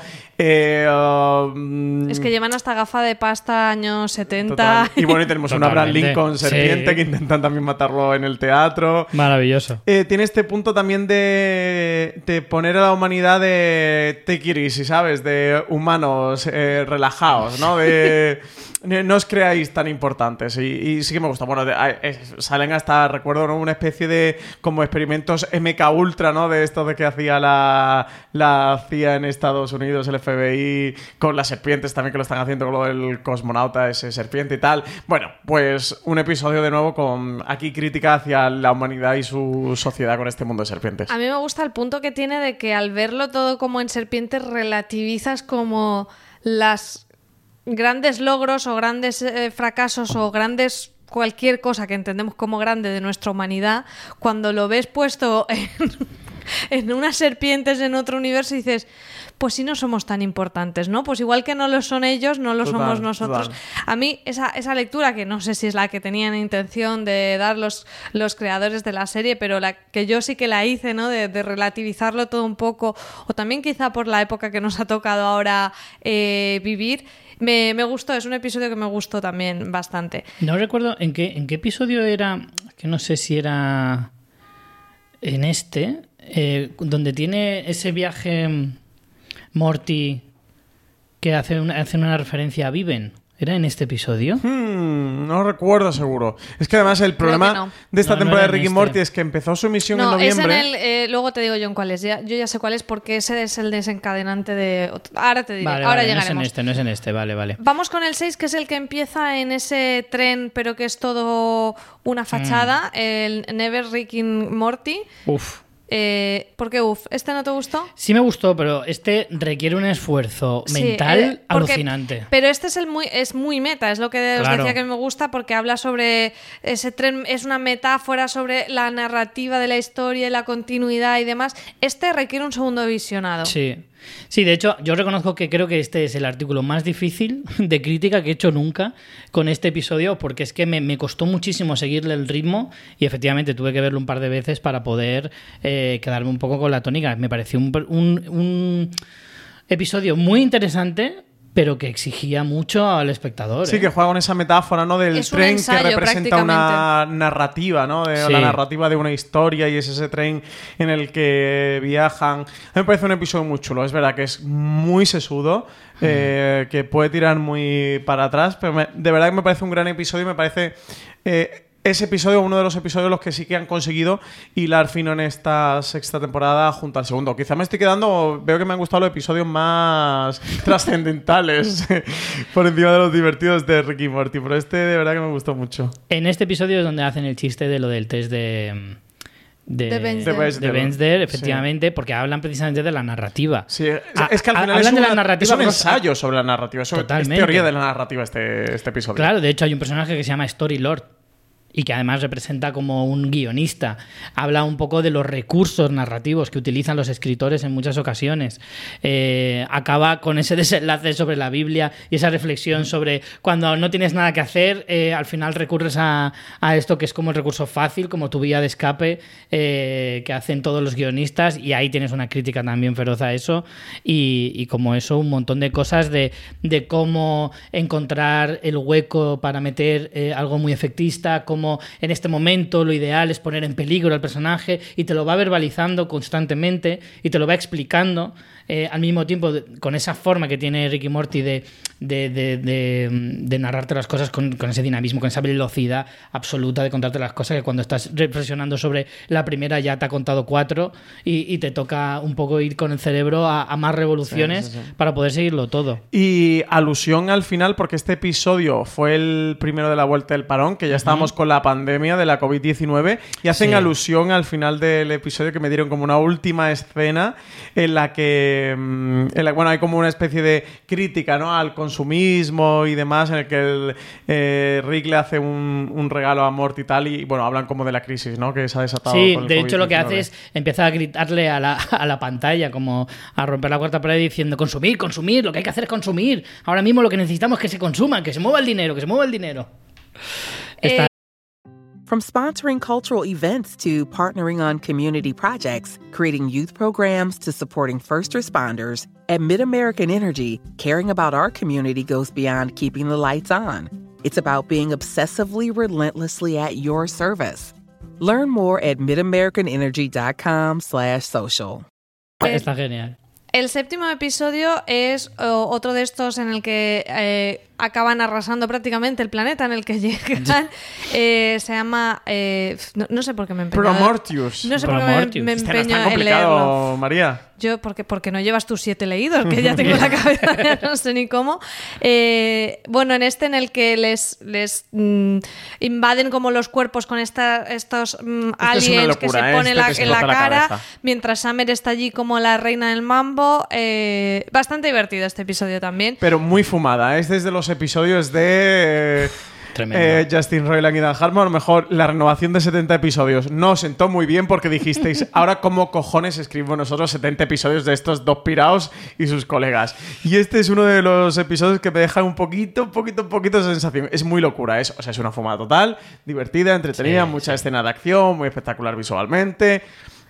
es que llevan hasta gafa de pasta años 70. Total. Y bueno, y tenemos un Abraham Lincoln serpiente que intentan también matarlo en el teatro. Maravilloso. Tiene este punto también de poner a la humanidad de take it easy, ¿sabes? De humanos relajados, ¿no? No os creáis tan importantes. Y sí que me gusta. Bueno, salen hasta, recuerdo, ¿no? Una especie de como experimentos MK Ultra, ¿no? De esto de que hacía la CIA en Estados Unidos, el FBI, con las serpientes también, que lo están haciendo con lo del cosmonauta, ese serpiente y tal. Bueno, pues un episodio de nuevo con aquí crítica hacia la humanidad y su sociedad con este mundo de serpientes. A mí me gusta el punto que tiene de que al verlo todo como en serpientes relativizas como las grandes logros o grandes fracasos o grandes cualquier cosa que entendemos como grande de nuestra humanidad, cuando lo ves puesto en unas serpientes en otro universo y dices, pues si no somos tan importantes, ¿no? Pues igual que no lo son ellos, no lo somos nosotros. Total. A mí esa lectura, que no sé si es la que tenían intención de dar los creadores de la serie, pero la que yo sí que la hice, ¿no? De relativizarlo todo un poco, o también quizá por la época que nos ha tocado ahora vivir, me gustó. Es un episodio que me gustó también bastante. No recuerdo en qué episodio era, que no sé si era en donde tiene ese viaje Morty que hace una referencia a Viven. ¿Era en este episodio? No recuerdo seguro. Es que además el problema de esta temporada de Rick y Morty es que empezó su emisión en noviembre. Es en el, luego te digo yo en cuál es. Yo ya sé cuál es porque ese es el desencadenante de... Ahora te diré, ahora llegaremos. No es en este, vale. Vamos con el 6, que es el que empieza en ese tren, pero que es todo una fachada. El Never Rick y Morty. Uf. ¿Por qué ¿Este no te gustó? Sí me gustó, pero este requiere un esfuerzo mental alucinante. Pero este es muy meta, es lo que os decía que me gusta, porque habla sobre ese tren, es una metáfora sobre la narrativa de la historia y la continuidad y demás. Este requiere un segundo visionado. Sí, de hecho, yo reconozco que creo que este es el artículo más difícil de crítica que he hecho nunca con este episodio, porque es que me costó muchísimo seguirle el ritmo y efectivamente tuve que verlo un par de veces para poder quedarme un poco con la tónica. Me pareció un episodio muy interesante, pero que exigía mucho al espectador. Sí, que juega con esa metáfora, ¿no? Del tren ensayo, que representa una narrativa, ¿no? La narrativa de una historia, y es ese tren en el que viajan. A mí me parece un episodio muy chulo. Es verdad que es muy sesudo, que puede tirar muy para atrás, pero de verdad que me parece un gran episodio y me parece... ese episodio, uno de los episodios los que sí que han conseguido hilar fino en esta sexta temporada junto al segundo. Quizá me estoy quedando... Veo que me han gustado los episodios más trascendentales por encima de los divertidos de Rick y Morty, pero este de verdad que me gustó mucho. En este episodio es donde hacen el chiste de lo del test de Bensder, efectivamente, porque hablan precisamente de la narrativa. Sí, es que al final hablan de la narrativa, es un ensayo sobre la narrativa. Es teoría de la narrativa este episodio. Claro, de hecho hay un personaje que se llama Story Lord y que además representa como un guionista. Habla un poco de los recursos narrativos que utilizan los escritores en muchas ocasiones. Acaba con ese desenlace sobre la Biblia y esa reflexión sobre cuando no tienes nada que hacer, al final recurres a esto que es como el recurso fácil, como tu vía de escape, que hacen todos los guionistas, y ahí tienes una crítica también feroz a eso, y como eso un montón de cosas de cómo encontrar el hueco para meter algo muy efectista, cómo en este momento lo ideal es poner en peligro al personaje, y te lo va verbalizando constantemente y te lo va explicando al mismo tiempo, con esa forma que tiene Rick y Morty de narrarte las cosas con ese dinamismo, con esa velocidad absoluta de contarte las cosas, que cuando estás reflexionando sobre la primera ya te ha contado 4 y te toca un poco ir con el cerebro a más revoluciones para poder seguirlo todo. Y alusión al final, porque este episodio fue el primero de la vuelta del parón, que ya estábamos con la pandemia de la COVID-19, y hacen alusión al final del episodio, que me dieron como una última escena en la que bueno, hay como una especie de crítica, ¿no?, al consumismo y demás, en el que Rick le hace un regalo a Morty y tal, y bueno, hablan como de la crisis, ¿no?, que se ha desatado con el COVID-19. De hecho lo que hace es empezar a gritarle a la pantalla, como a romper la cuarta pared, diciendo consumir, lo que hay que hacer es consumir, ahora mismo lo que necesitamos es que se consuma, que se mueva el dinero. From sponsoring cultural events to partnering on community projects, creating youth programs to supporting first responders, at MidAmerican Energy, caring about our community goes beyond keeping the lights on. It's about being obsessively relentlessly at your service. Learn more at midamericanenergy.com/social. Está genial. El séptimo episodio es otro de estos en el que acaban arrasando prácticamente el planeta en el que llegan. Se llama... no sé por qué me empeño. Promortius. No sé por qué me empeño en leerlo. María. Yo, porque no llevas tus 7 leídos, que ya tengo la cabeza, ya no sé ni cómo. Bueno, en este en el que les invaden como los cuerpos con estos aliens que se ponen en la cara, mientras Summer está allí como la reina del mambo. Bastante divertido este episodio también. Pero muy fumada. Es desde los episodios de... Justin Roiland y Dan Harmon. A lo mejor la renovación de 70 episodios no os sentó muy bien, porque dijisteis, ahora cómo cojones escribimos nosotros 70 episodios de estos dos piraos y sus colegas. Y este es uno de los episodios que me deja un poquito de sensación. Es muy locura, es una fumada total, divertida, entretenida, mucha escena de acción, muy espectacular visualmente.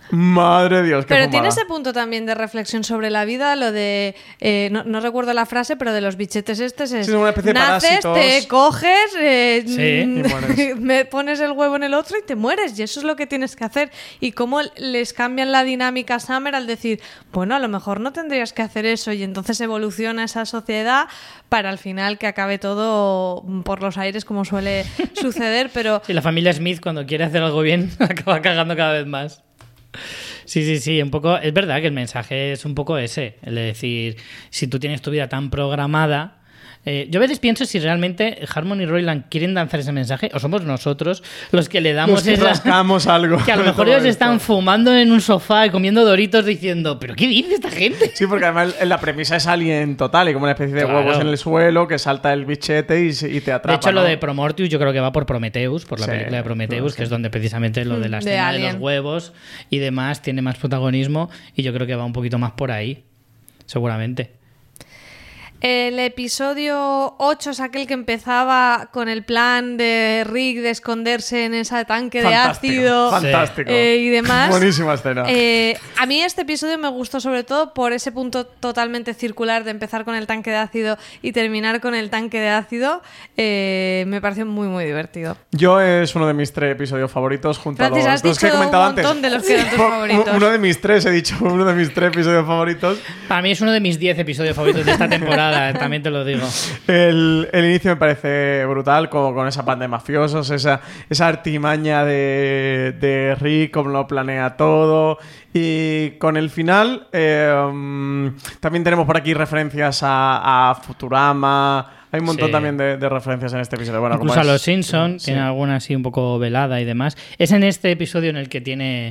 Madre Dios, qué Pero fumada. tiene ese punto también de reflexión sobre la vida, lo de... no recuerdo la frase, pero de los bichetes estos es... Sí, una especie de naces, parásitos. te coges, y mueres. me pones el huevo en el otro y te mueres. Y eso es lo que tienes que hacer. Y cómo les cambian la dinámica a Summer al decir, bueno, a lo mejor no tendrías que hacer eso. Y entonces evoluciona esa sociedad para al final que acabe todo por los aires como suele suceder. Pero Y la familia Smith, cuando quiere hacer algo bien, acaba cagando cada vez más. Sí, un poco. Es verdad que el mensaje es un poco ese, el de decir, si tú tienes tu vida tan programada. Yo a veces pienso si realmente Harmon y Roiland quieren lanzar ese mensaje o somos nosotros los que le damos Los que rascamos algo. Que a lo de mejor todo ellos esto. están fumando en un sofá y comiendo Doritos diciendo, ¿pero qué dice esta gente? Sí, porque además la premisa es Alien total y como una especie de Claro. huevos en el suelo que salta el bichete y te atrapa. De hecho, lo ¿no? de Prometheus yo creo que va por Prometheus, por la Sí, película de Prometheus, claro, sí. que es donde precisamente lo de la De escena de Alien. los huevos y demás tiene más protagonismo y yo creo que va un poquito más por ahí, seguramente. el episodio 8 es aquel que empezaba con el plan de Rick de esconderse en ese tanque de Fantástico, ácido fantástico. y demás. Buenísima escena. A mí este episodio me gustó sobre todo por ese punto totalmente circular de empezar con el tanque de ácido y terminar con el tanque de ácido. Me pareció muy, muy divertido. Yo es uno de mis 3 episodios favoritos junto Francis, a has los que he dicho comentado un montón antes. de los que eran tus favoritos. Uno de mis 3, he dicho, uno de mis 3 episodios favoritos. Para mí es uno de mis 10 episodios favoritos de esta temporada, también te lo digo. El inicio me parece brutal, como con esa banda de mafiosos, esa artimaña de Rick, cómo lo planea todo. Y con el final, también tenemos por aquí referencias a Futurama. Hay un montón Sí. también de referencias en este episodio. Bueno, Incluso como a es- los Simpsons, sí. tiene alguna así un poco velada y demás. Es en este episodio en el que tiene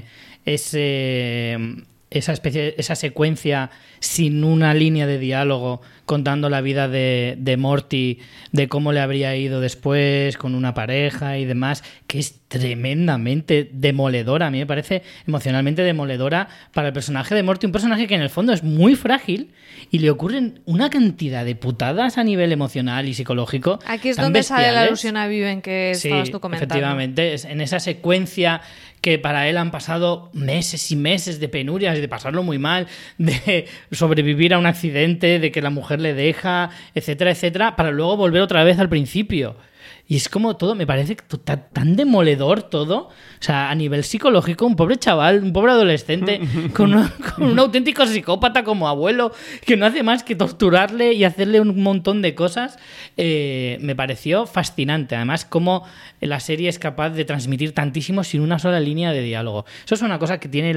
esa secuencia sin una línea de diálogo contando la vida de Morty, de cómo le habría ido después con una pareja y demás, que es tremendamente demoledora. A mí me parece emocionalmente demoledora para el personaje de Morty, un personaje que en el fondo es muy frágil y le ocurren una cantidad de putadas a nivel emocional y psicológico. Aquí es tan donde sale la bestiales. alusión a Viven que Sí, estabas tú comentando. efectivamente, es en esa secuencia que para él han pasado meses y meses de penurias, de pasarlo muy mal, de sobrevivir a un accidente, de que la mujer le deja, etcétera, etcétera, para luego volver otra vez al principio. Y es como todo, me parece tan demoledor todo. O sea, a nivel psicológico, un pobre chaval, un pobre adolescente, con un auténtico psicópata como abuelo, que no hace más que torturarle y hacerle un montón de cosas. Me pareció fascinante. Además, cómo la serie es capaz de transmitir tantísimo sin una sola línea de diálogo. Eso es una cosa que tiene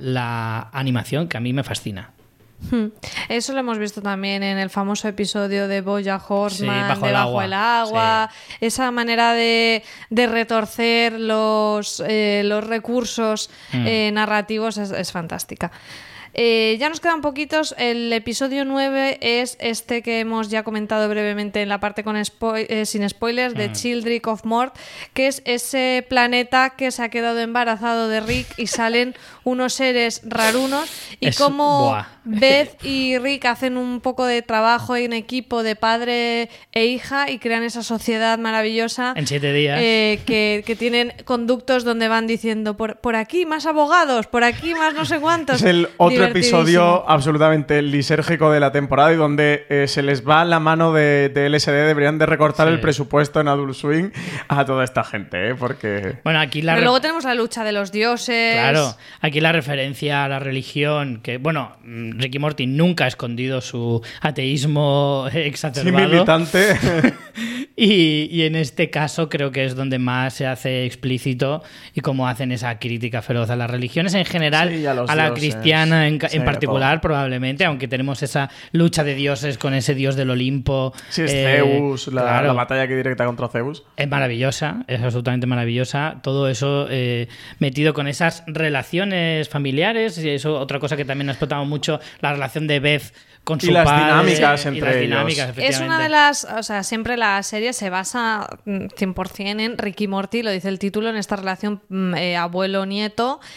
la animación que a mí me fascina. Eso lo hemos visto también en el famoso episodio de BoJack Horseman, Sí, Bajo de el Bajo agua. el agua. Esa manera de retorcer los recursos narrativos es fantástica. Ya nos quedan poquitos. El episodio 9 es este que hemos ya comentado brevemente en la parte con sin spoilers, de Children of Mort, que es ese planeta que se ha quedado embarazado de Rick y salen unos seres rarunos y cómo Beth y Rick hacen un poco de trabajo en equipo de padre e hija y crean esa sociedad maravillosa En 7 días. que tienen conductos donde van diciendo por aquí más abogados, por aquí más no sé cuántos. Es el otro Divertidísimo. episodio absolutamente lisérgico de la temporada y donde se les va la mano de LSD. Deberían de recortar Sí. el presupuesto en Adult Swing a toda esta gente, porque... Bueno, aquí Pero luego tenemos la lucha de los dioses. Claro, aquí la referencia a la religión, que, bueno, Ricky Morty nunca ha escondido su ateísmo Sí, exacerbado. militante. Y en este caso creo que es donde más se hace explícito y cómo hacen esa crítica feroz a las religiones en general, Sí, y a los a la dioses. cristiana en Sí, particular probablemente, aunque tenemos esa lucha de dioses con ese dios del Olimpo. Sí, es Zeus, la claro. batalla que directa contra Zeus. Es maravillosa, es absolutamente maravillosa. Todo eso metido con esas relaciones familiares. Y eso, otra cosa que también ha explotado mucho, la relación de Beth con Y su las padre. dinámicas y entre las ellos. dinámicas, Es una efectivamente. de las... O sea, siempre la serie se basa 100% en Rick y Morty, lo dice el título, en esta relación abuelo-nieto,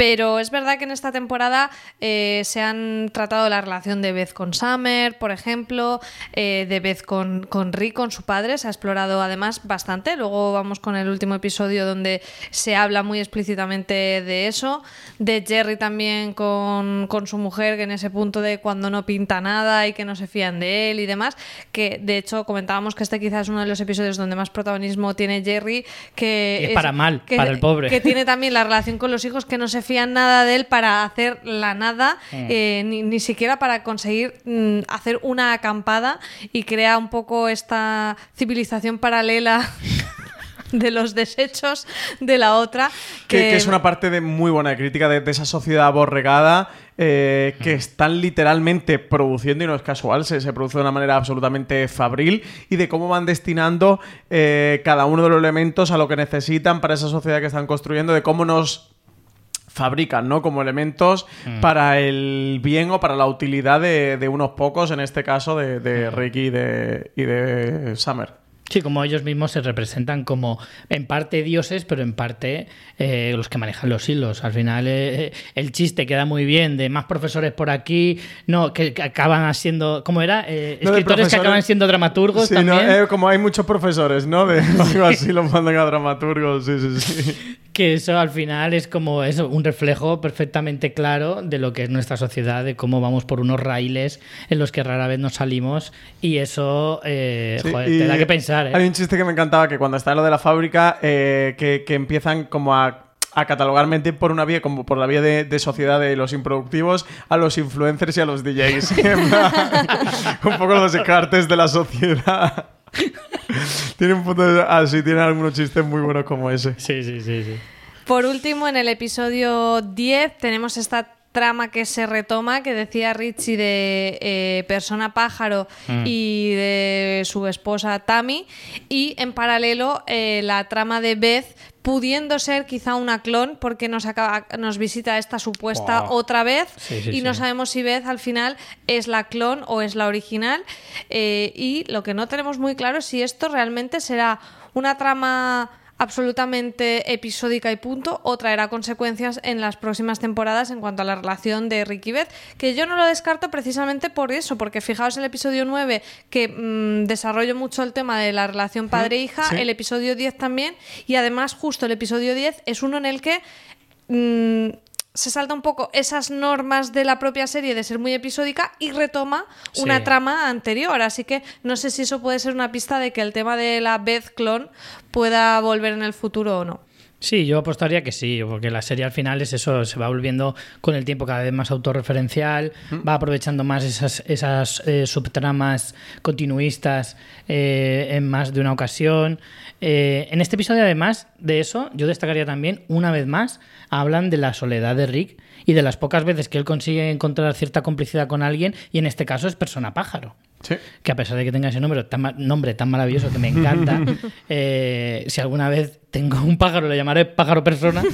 Pero es verdad que en esta temporada se han tratado la relación de Beth con Summer, por ejemplo, de Beth con Rick, con su padre, se ha explorado además bastante. Luego vamos con el último episodio donde se habla muy explícitamente de eso, de Jerry también con su mujer, que en ese punto de cuando no pinta nada y que no se fían de él y demás, que de hecho comentábamos que este quizás es uno de los episodios donde más protagonismo tiene Jerry, que es para mal, para el pobre. Que tiene también la relación con los hijos, que no se fían nada de él para hacer la nada, ni siquiera para conseguir hacer una acampada, y crea un poco esta civilización paralela de los desechos de la otra. Que es una parte de muy buena crítica de esa sociedad aborregada que están literalmente produciendo, y no es casual, se produce de una manera absolutamente fabril, y de cómo van destinando cada uno de los elementos a lo que necesitan para esa sociedad que están construyendo, de cómo nos fabrican, ¿no? Como elementos para el bien o para la utilidad de unos pocos, en este caso de Ricky y de Summer. Sí, como ellos mismos se representan como en parte dioses, pero en parte los que manejan los hilos. Al final el chiste queda muy bien de más profesores por aquí, no, que acaban siendo, ¿cómo era? Escritores que acaban siendo dramaturgos, sí, también. No, como hay muchos profesores, ¿no? De algo así los mandan a dramaturgos, sí. Que eso al final es como eso, un reflejo perfectamente claro de lo que es nuestra sociedad, de cómo vamos por unos raíles en los que rara vez nos salimos, y eso te da que pensar. Hay un chiste que me encantaba, que cuando está en lo de la fábrica, que empiezan como a catalogar mentir por una vía, como por la vía de sociedad de los improductivos, a los influencers y a los DJs. Un poco los descartes de la sociedad. Tiene un punto así, tiene algunos chistes muy buenos como ese. Sí. Por último, en el episodio 10 tenemos esta trama que se retoma, que decía Richie, de Persona Pájaro y de su esposa Tammy, y en paralelo la trama de Beth, pudiendo ser quizá una clon, porque nos visita esta supuesta otra vez, y no sabemos si Beth al final es la clon o es la original, y lo que no tenemos muy claro es si esto realmente será una trama absolutamente episódica y punto, o traerá consecuencias en las próximas temporadas en cuanto a la relación de Rick y Beth, que yo no lo descarto precisamente por eso, porque fijaos el episodio 9, que desarrolla mucho el tema de la relación padre-hija, el episodio 10 también, y además justo el episodio 10 es uno en el que se salta un poco esas normas de la propia serie de ser muy episódica y retoma una trama anterior, así que no sé si eso puede ser una pista de que el tema de la Beth clon pueda volver en el futuro o no. Sí, yo apostaría que sí, porque la serie al final es eso, se va volviendo con el tiempo cada vez más autorreferencial, va aprovechando más esas subtramas continuistas en más de una ocasión. En este episodio, además de eso, yo destacaría también, una vez más, hablan de la soledad de Rick y de las pocas veces que él consigue encontrar cierta complicidad con alguien, y en este caso es Persona Pájaro. Sí. Que a pesar de que tenga ese nombre tan maravilloso que me encanta, si alguna vez tengo un pájaro, le llamaré Pájaro Persona.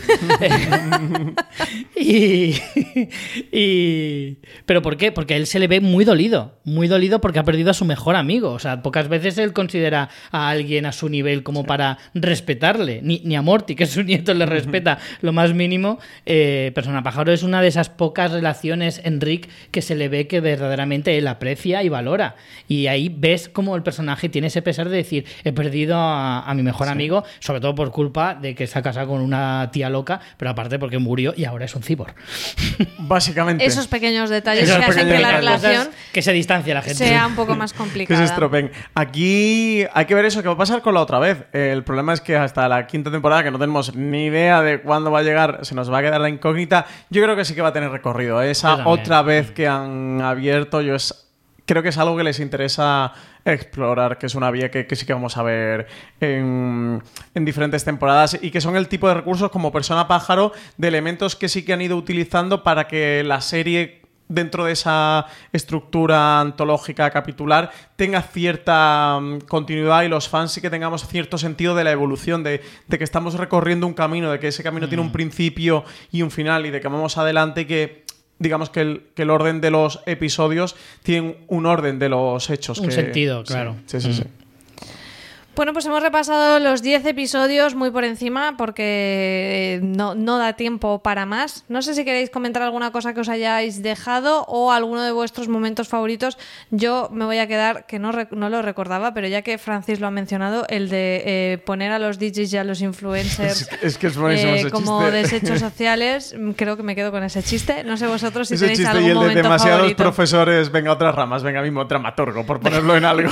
¿Pero por qué? Porque a él se le ve muy dolido porque ha perdido a su mejor amigo. O sea, pocas veces él considera a alguien a su nivel como para respetarle. Ni a Morty, que es su nieto, le respeta lo más mínimo. Persona Pájaro es una de esas pocas relaciones en Rick que se le ve que verdaderamente él aprecia y valora. Y ahí ves cómo el personaje tiene ese pesar de decir, he perdido a mi mejor amigo, sobre todo por culpa de que se ha casado con una tía loca, pero aparte porque murió y ahora es un cyborg. Básicamente. Esos pequeños detalles que hacen que la relación que se distancie la gente, sea un poco más complicada. Que se estropeen. Aquí hay que ver eso que va a pasar con la otra vez. El problema es que hasta la 5ª temporada, que no tenemos ni idea de cuándo va a llegar, se nos va a quedar la incógnita. Yo creo que sí que va a tener recorrido. Esa otra vez que han abierto, creo que es algo que les interesa explorar, que es una vía que sí que vamos a ver en diferentes temporadas, y que son el tipo de recursos como Persona Pájaro, de elementos que sí que han ido utilizando para que la serie, dentro de esa estructura antológica capitular, tenga cierta continuidad, y los fans sí que tengamos cierto sentido de la evolución, de que estamos recorriendo un camino, de que ese camino tiene un principio y un final, y de que vamos adelante, y que digamos que el orden de los episodios tiene un orden de los hechos. Un sentido, claro. Sí. Bueno, pues hemos repasado los 10 episodios muy por encima porque no da tiempo para más. No sé si queréis comentar alguna cosa que os hayáis dejado o alguno de vuestros momentos favoritos. Yo me voy a quedar, que no lo recordaba, pero ya que Francis lo ha mencionado, el de poner a los DJs y a los influencers es que es buenísimo ese como chiste. Desechos sociales. Creo que me quedo con ese chiste. No sé vosotros si ese tenéis chiste algún y el de momento demasiados favorito. Profesores, venga otras ramas, venga mismo dramaturgo, por ponerlo en algo.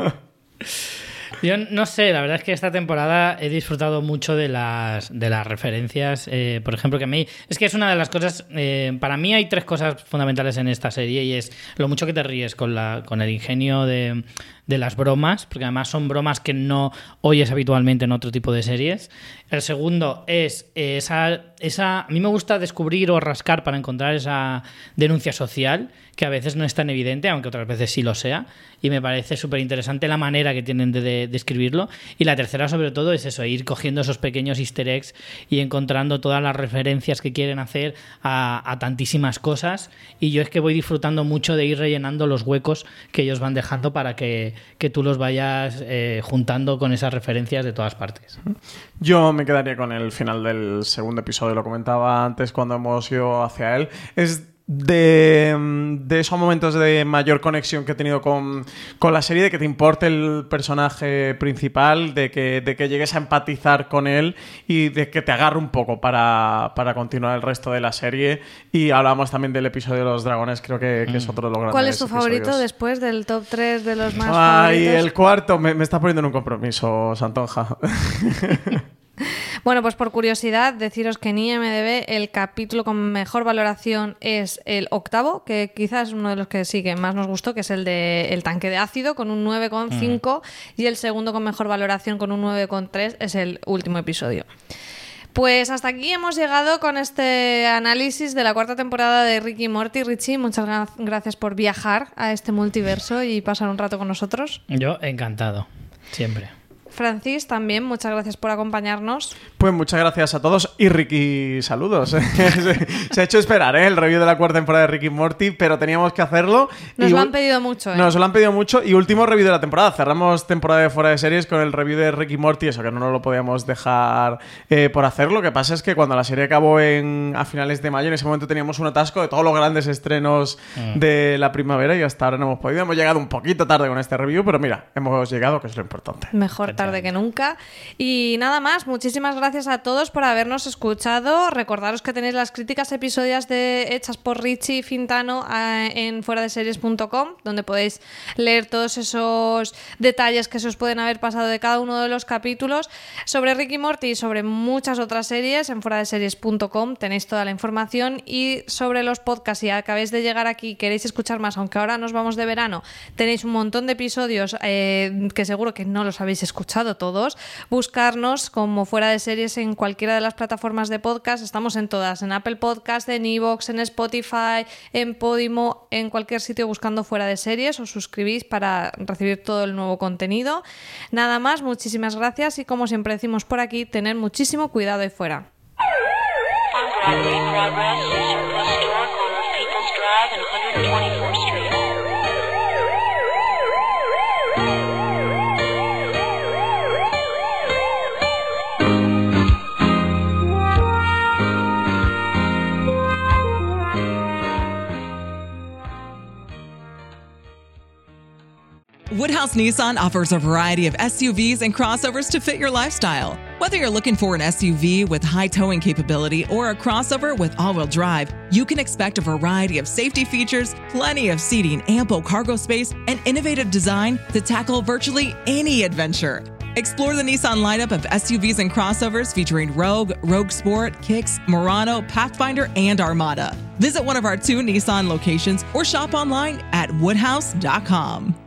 Yo no sé, la verdad es que esta temporada he disfrutado mucho de las referencias. Por ejemplo, que a mí es que es una de las cosas. Para mí hay 3 cosas fundamentales en esta serie y es lo mucho que te ríes con el ingenio de las bromas, porque además son bromas que no oyes habitualmente en otro tipo de series. El segundo es a mí me gusta descubrir o rascar para encontrar esa denuncia social que a veces no es tan evidente, aunque otras veces sí lo sea, y me parece súper interesante la manera que tienen de escribirlo. Y la tercera, sobre todo, es eso, ir cogiendo esos pequeños easter eggs y encontrando todas las referencias que quieren hacer a tantísimas cosas, y yo es que voy disfrutando mucho de ir rellenando los huecos que ellos van dejando para que tú los vayas juntando con esas referencias de todas partes. Yo me quedaría con el final del segundo episodio, lo comentaba antes cuando hemos ido hacia él. Es de esos momentos de mayor conexión que he tenido con la serie, de que te importe el personaje principal, de que llegues a empatizar con él y de que te agarre un poco para continuar el resto de la serie. Y hablamos también del episodio de los dragones, creo que es otro de los grandes. ¿Cuál es tu episodios. favorito después del top 3 de los más favoritos? El cuarto me está poniendo en un compromiso, Santonja. Bueno, pues por curiosidad, deciros que en IMDb el capítulo con mejor valoración es el 8º, que quizás es uno de los que sí que más nos gustó, que es el de El tanque de ácido, con un 9,5, y el segundo con mejor valoración, con un 9,3, es el último episodio. Pues hasta aquí hemos llegado con este análisis de la 4ª temporada de Rick y Morty. Richie, muchas gracias por viajar a este multiverso y pasar un rato con nosotros. Yo encantado, siempre. Francis, también, muchas gracias por acompañarnos. Pues muchas gracias a todos y Ricky, saludos. Se ha hecho esperar el review de la 4ª temporada de Rick y Morty, pero teníamos que hacerlo. Nos lo han pedido mucho. Nos lo han pedido mucho y último review de la temporada. Cerramos temporada de Fuera de Series con el review de Rick y Morty, eso que no nos lo podíamos dejar por hacerlo. Lo que pasa es que cuando la serie acabó a finales de mayo, en ese momento teníamos un atasco de todos los grandes estrenos de la primavera y hasta ahora no hemos podido. Hemos llegado un poquito tarde con este review, pero mira, hemos llegado, que es lo importante. Mejor tarde que nunca. Y nada más, muchísimas gracias a todos por habernos escuchado. Recordaros que tenéis las críticas episodias hechas por Richie Fintano en fueradeseries.com, donde podéis leer todos esos detalles que se os pueden haber pasado de cada uno de los capítulos. Sobre Rick y Morty y sobre muchas otras series en fueradeseries.com tenéis toda la información. Y sobre los podcasts, si acabáis de llegar aquí y queréis escuchar más, aunque ahora nos vamos de verano, tenéis un montón de episodios que seguro que no los habéis escuchado todos. Buscarnos como Fuera de Series en cualquiera de las plataformas de podcast. Estamos en todas, en Apple Podcast, en iVoox, en Spotify, en Podimo, en cualquier sitio buscando Fuera de Series. Os suscribís para recibir todo el nuevo contenido. Nada más, muchísimas gracias y como siempre decimos por aquí, tened muchísimo cuidado ahí fuera. Woodhouse Nissan offers a variety of SUVs and crossovers to fit your lifestyle. Whether you're looking for an SUV with high towing capability or a crossover with all-wheel drive, you can expect a variety of safety features, plenty of seating, ample cargo space, and innovative design to tackle virtually any adventure. Explore the Nissan lineup of SUVs and crossovers featuring Rogue, Rogue Sport, Kicks, Murano, Pathfinder, and Armada. Visit one of our 2 Nissan locations or shop online at woodhouse.com.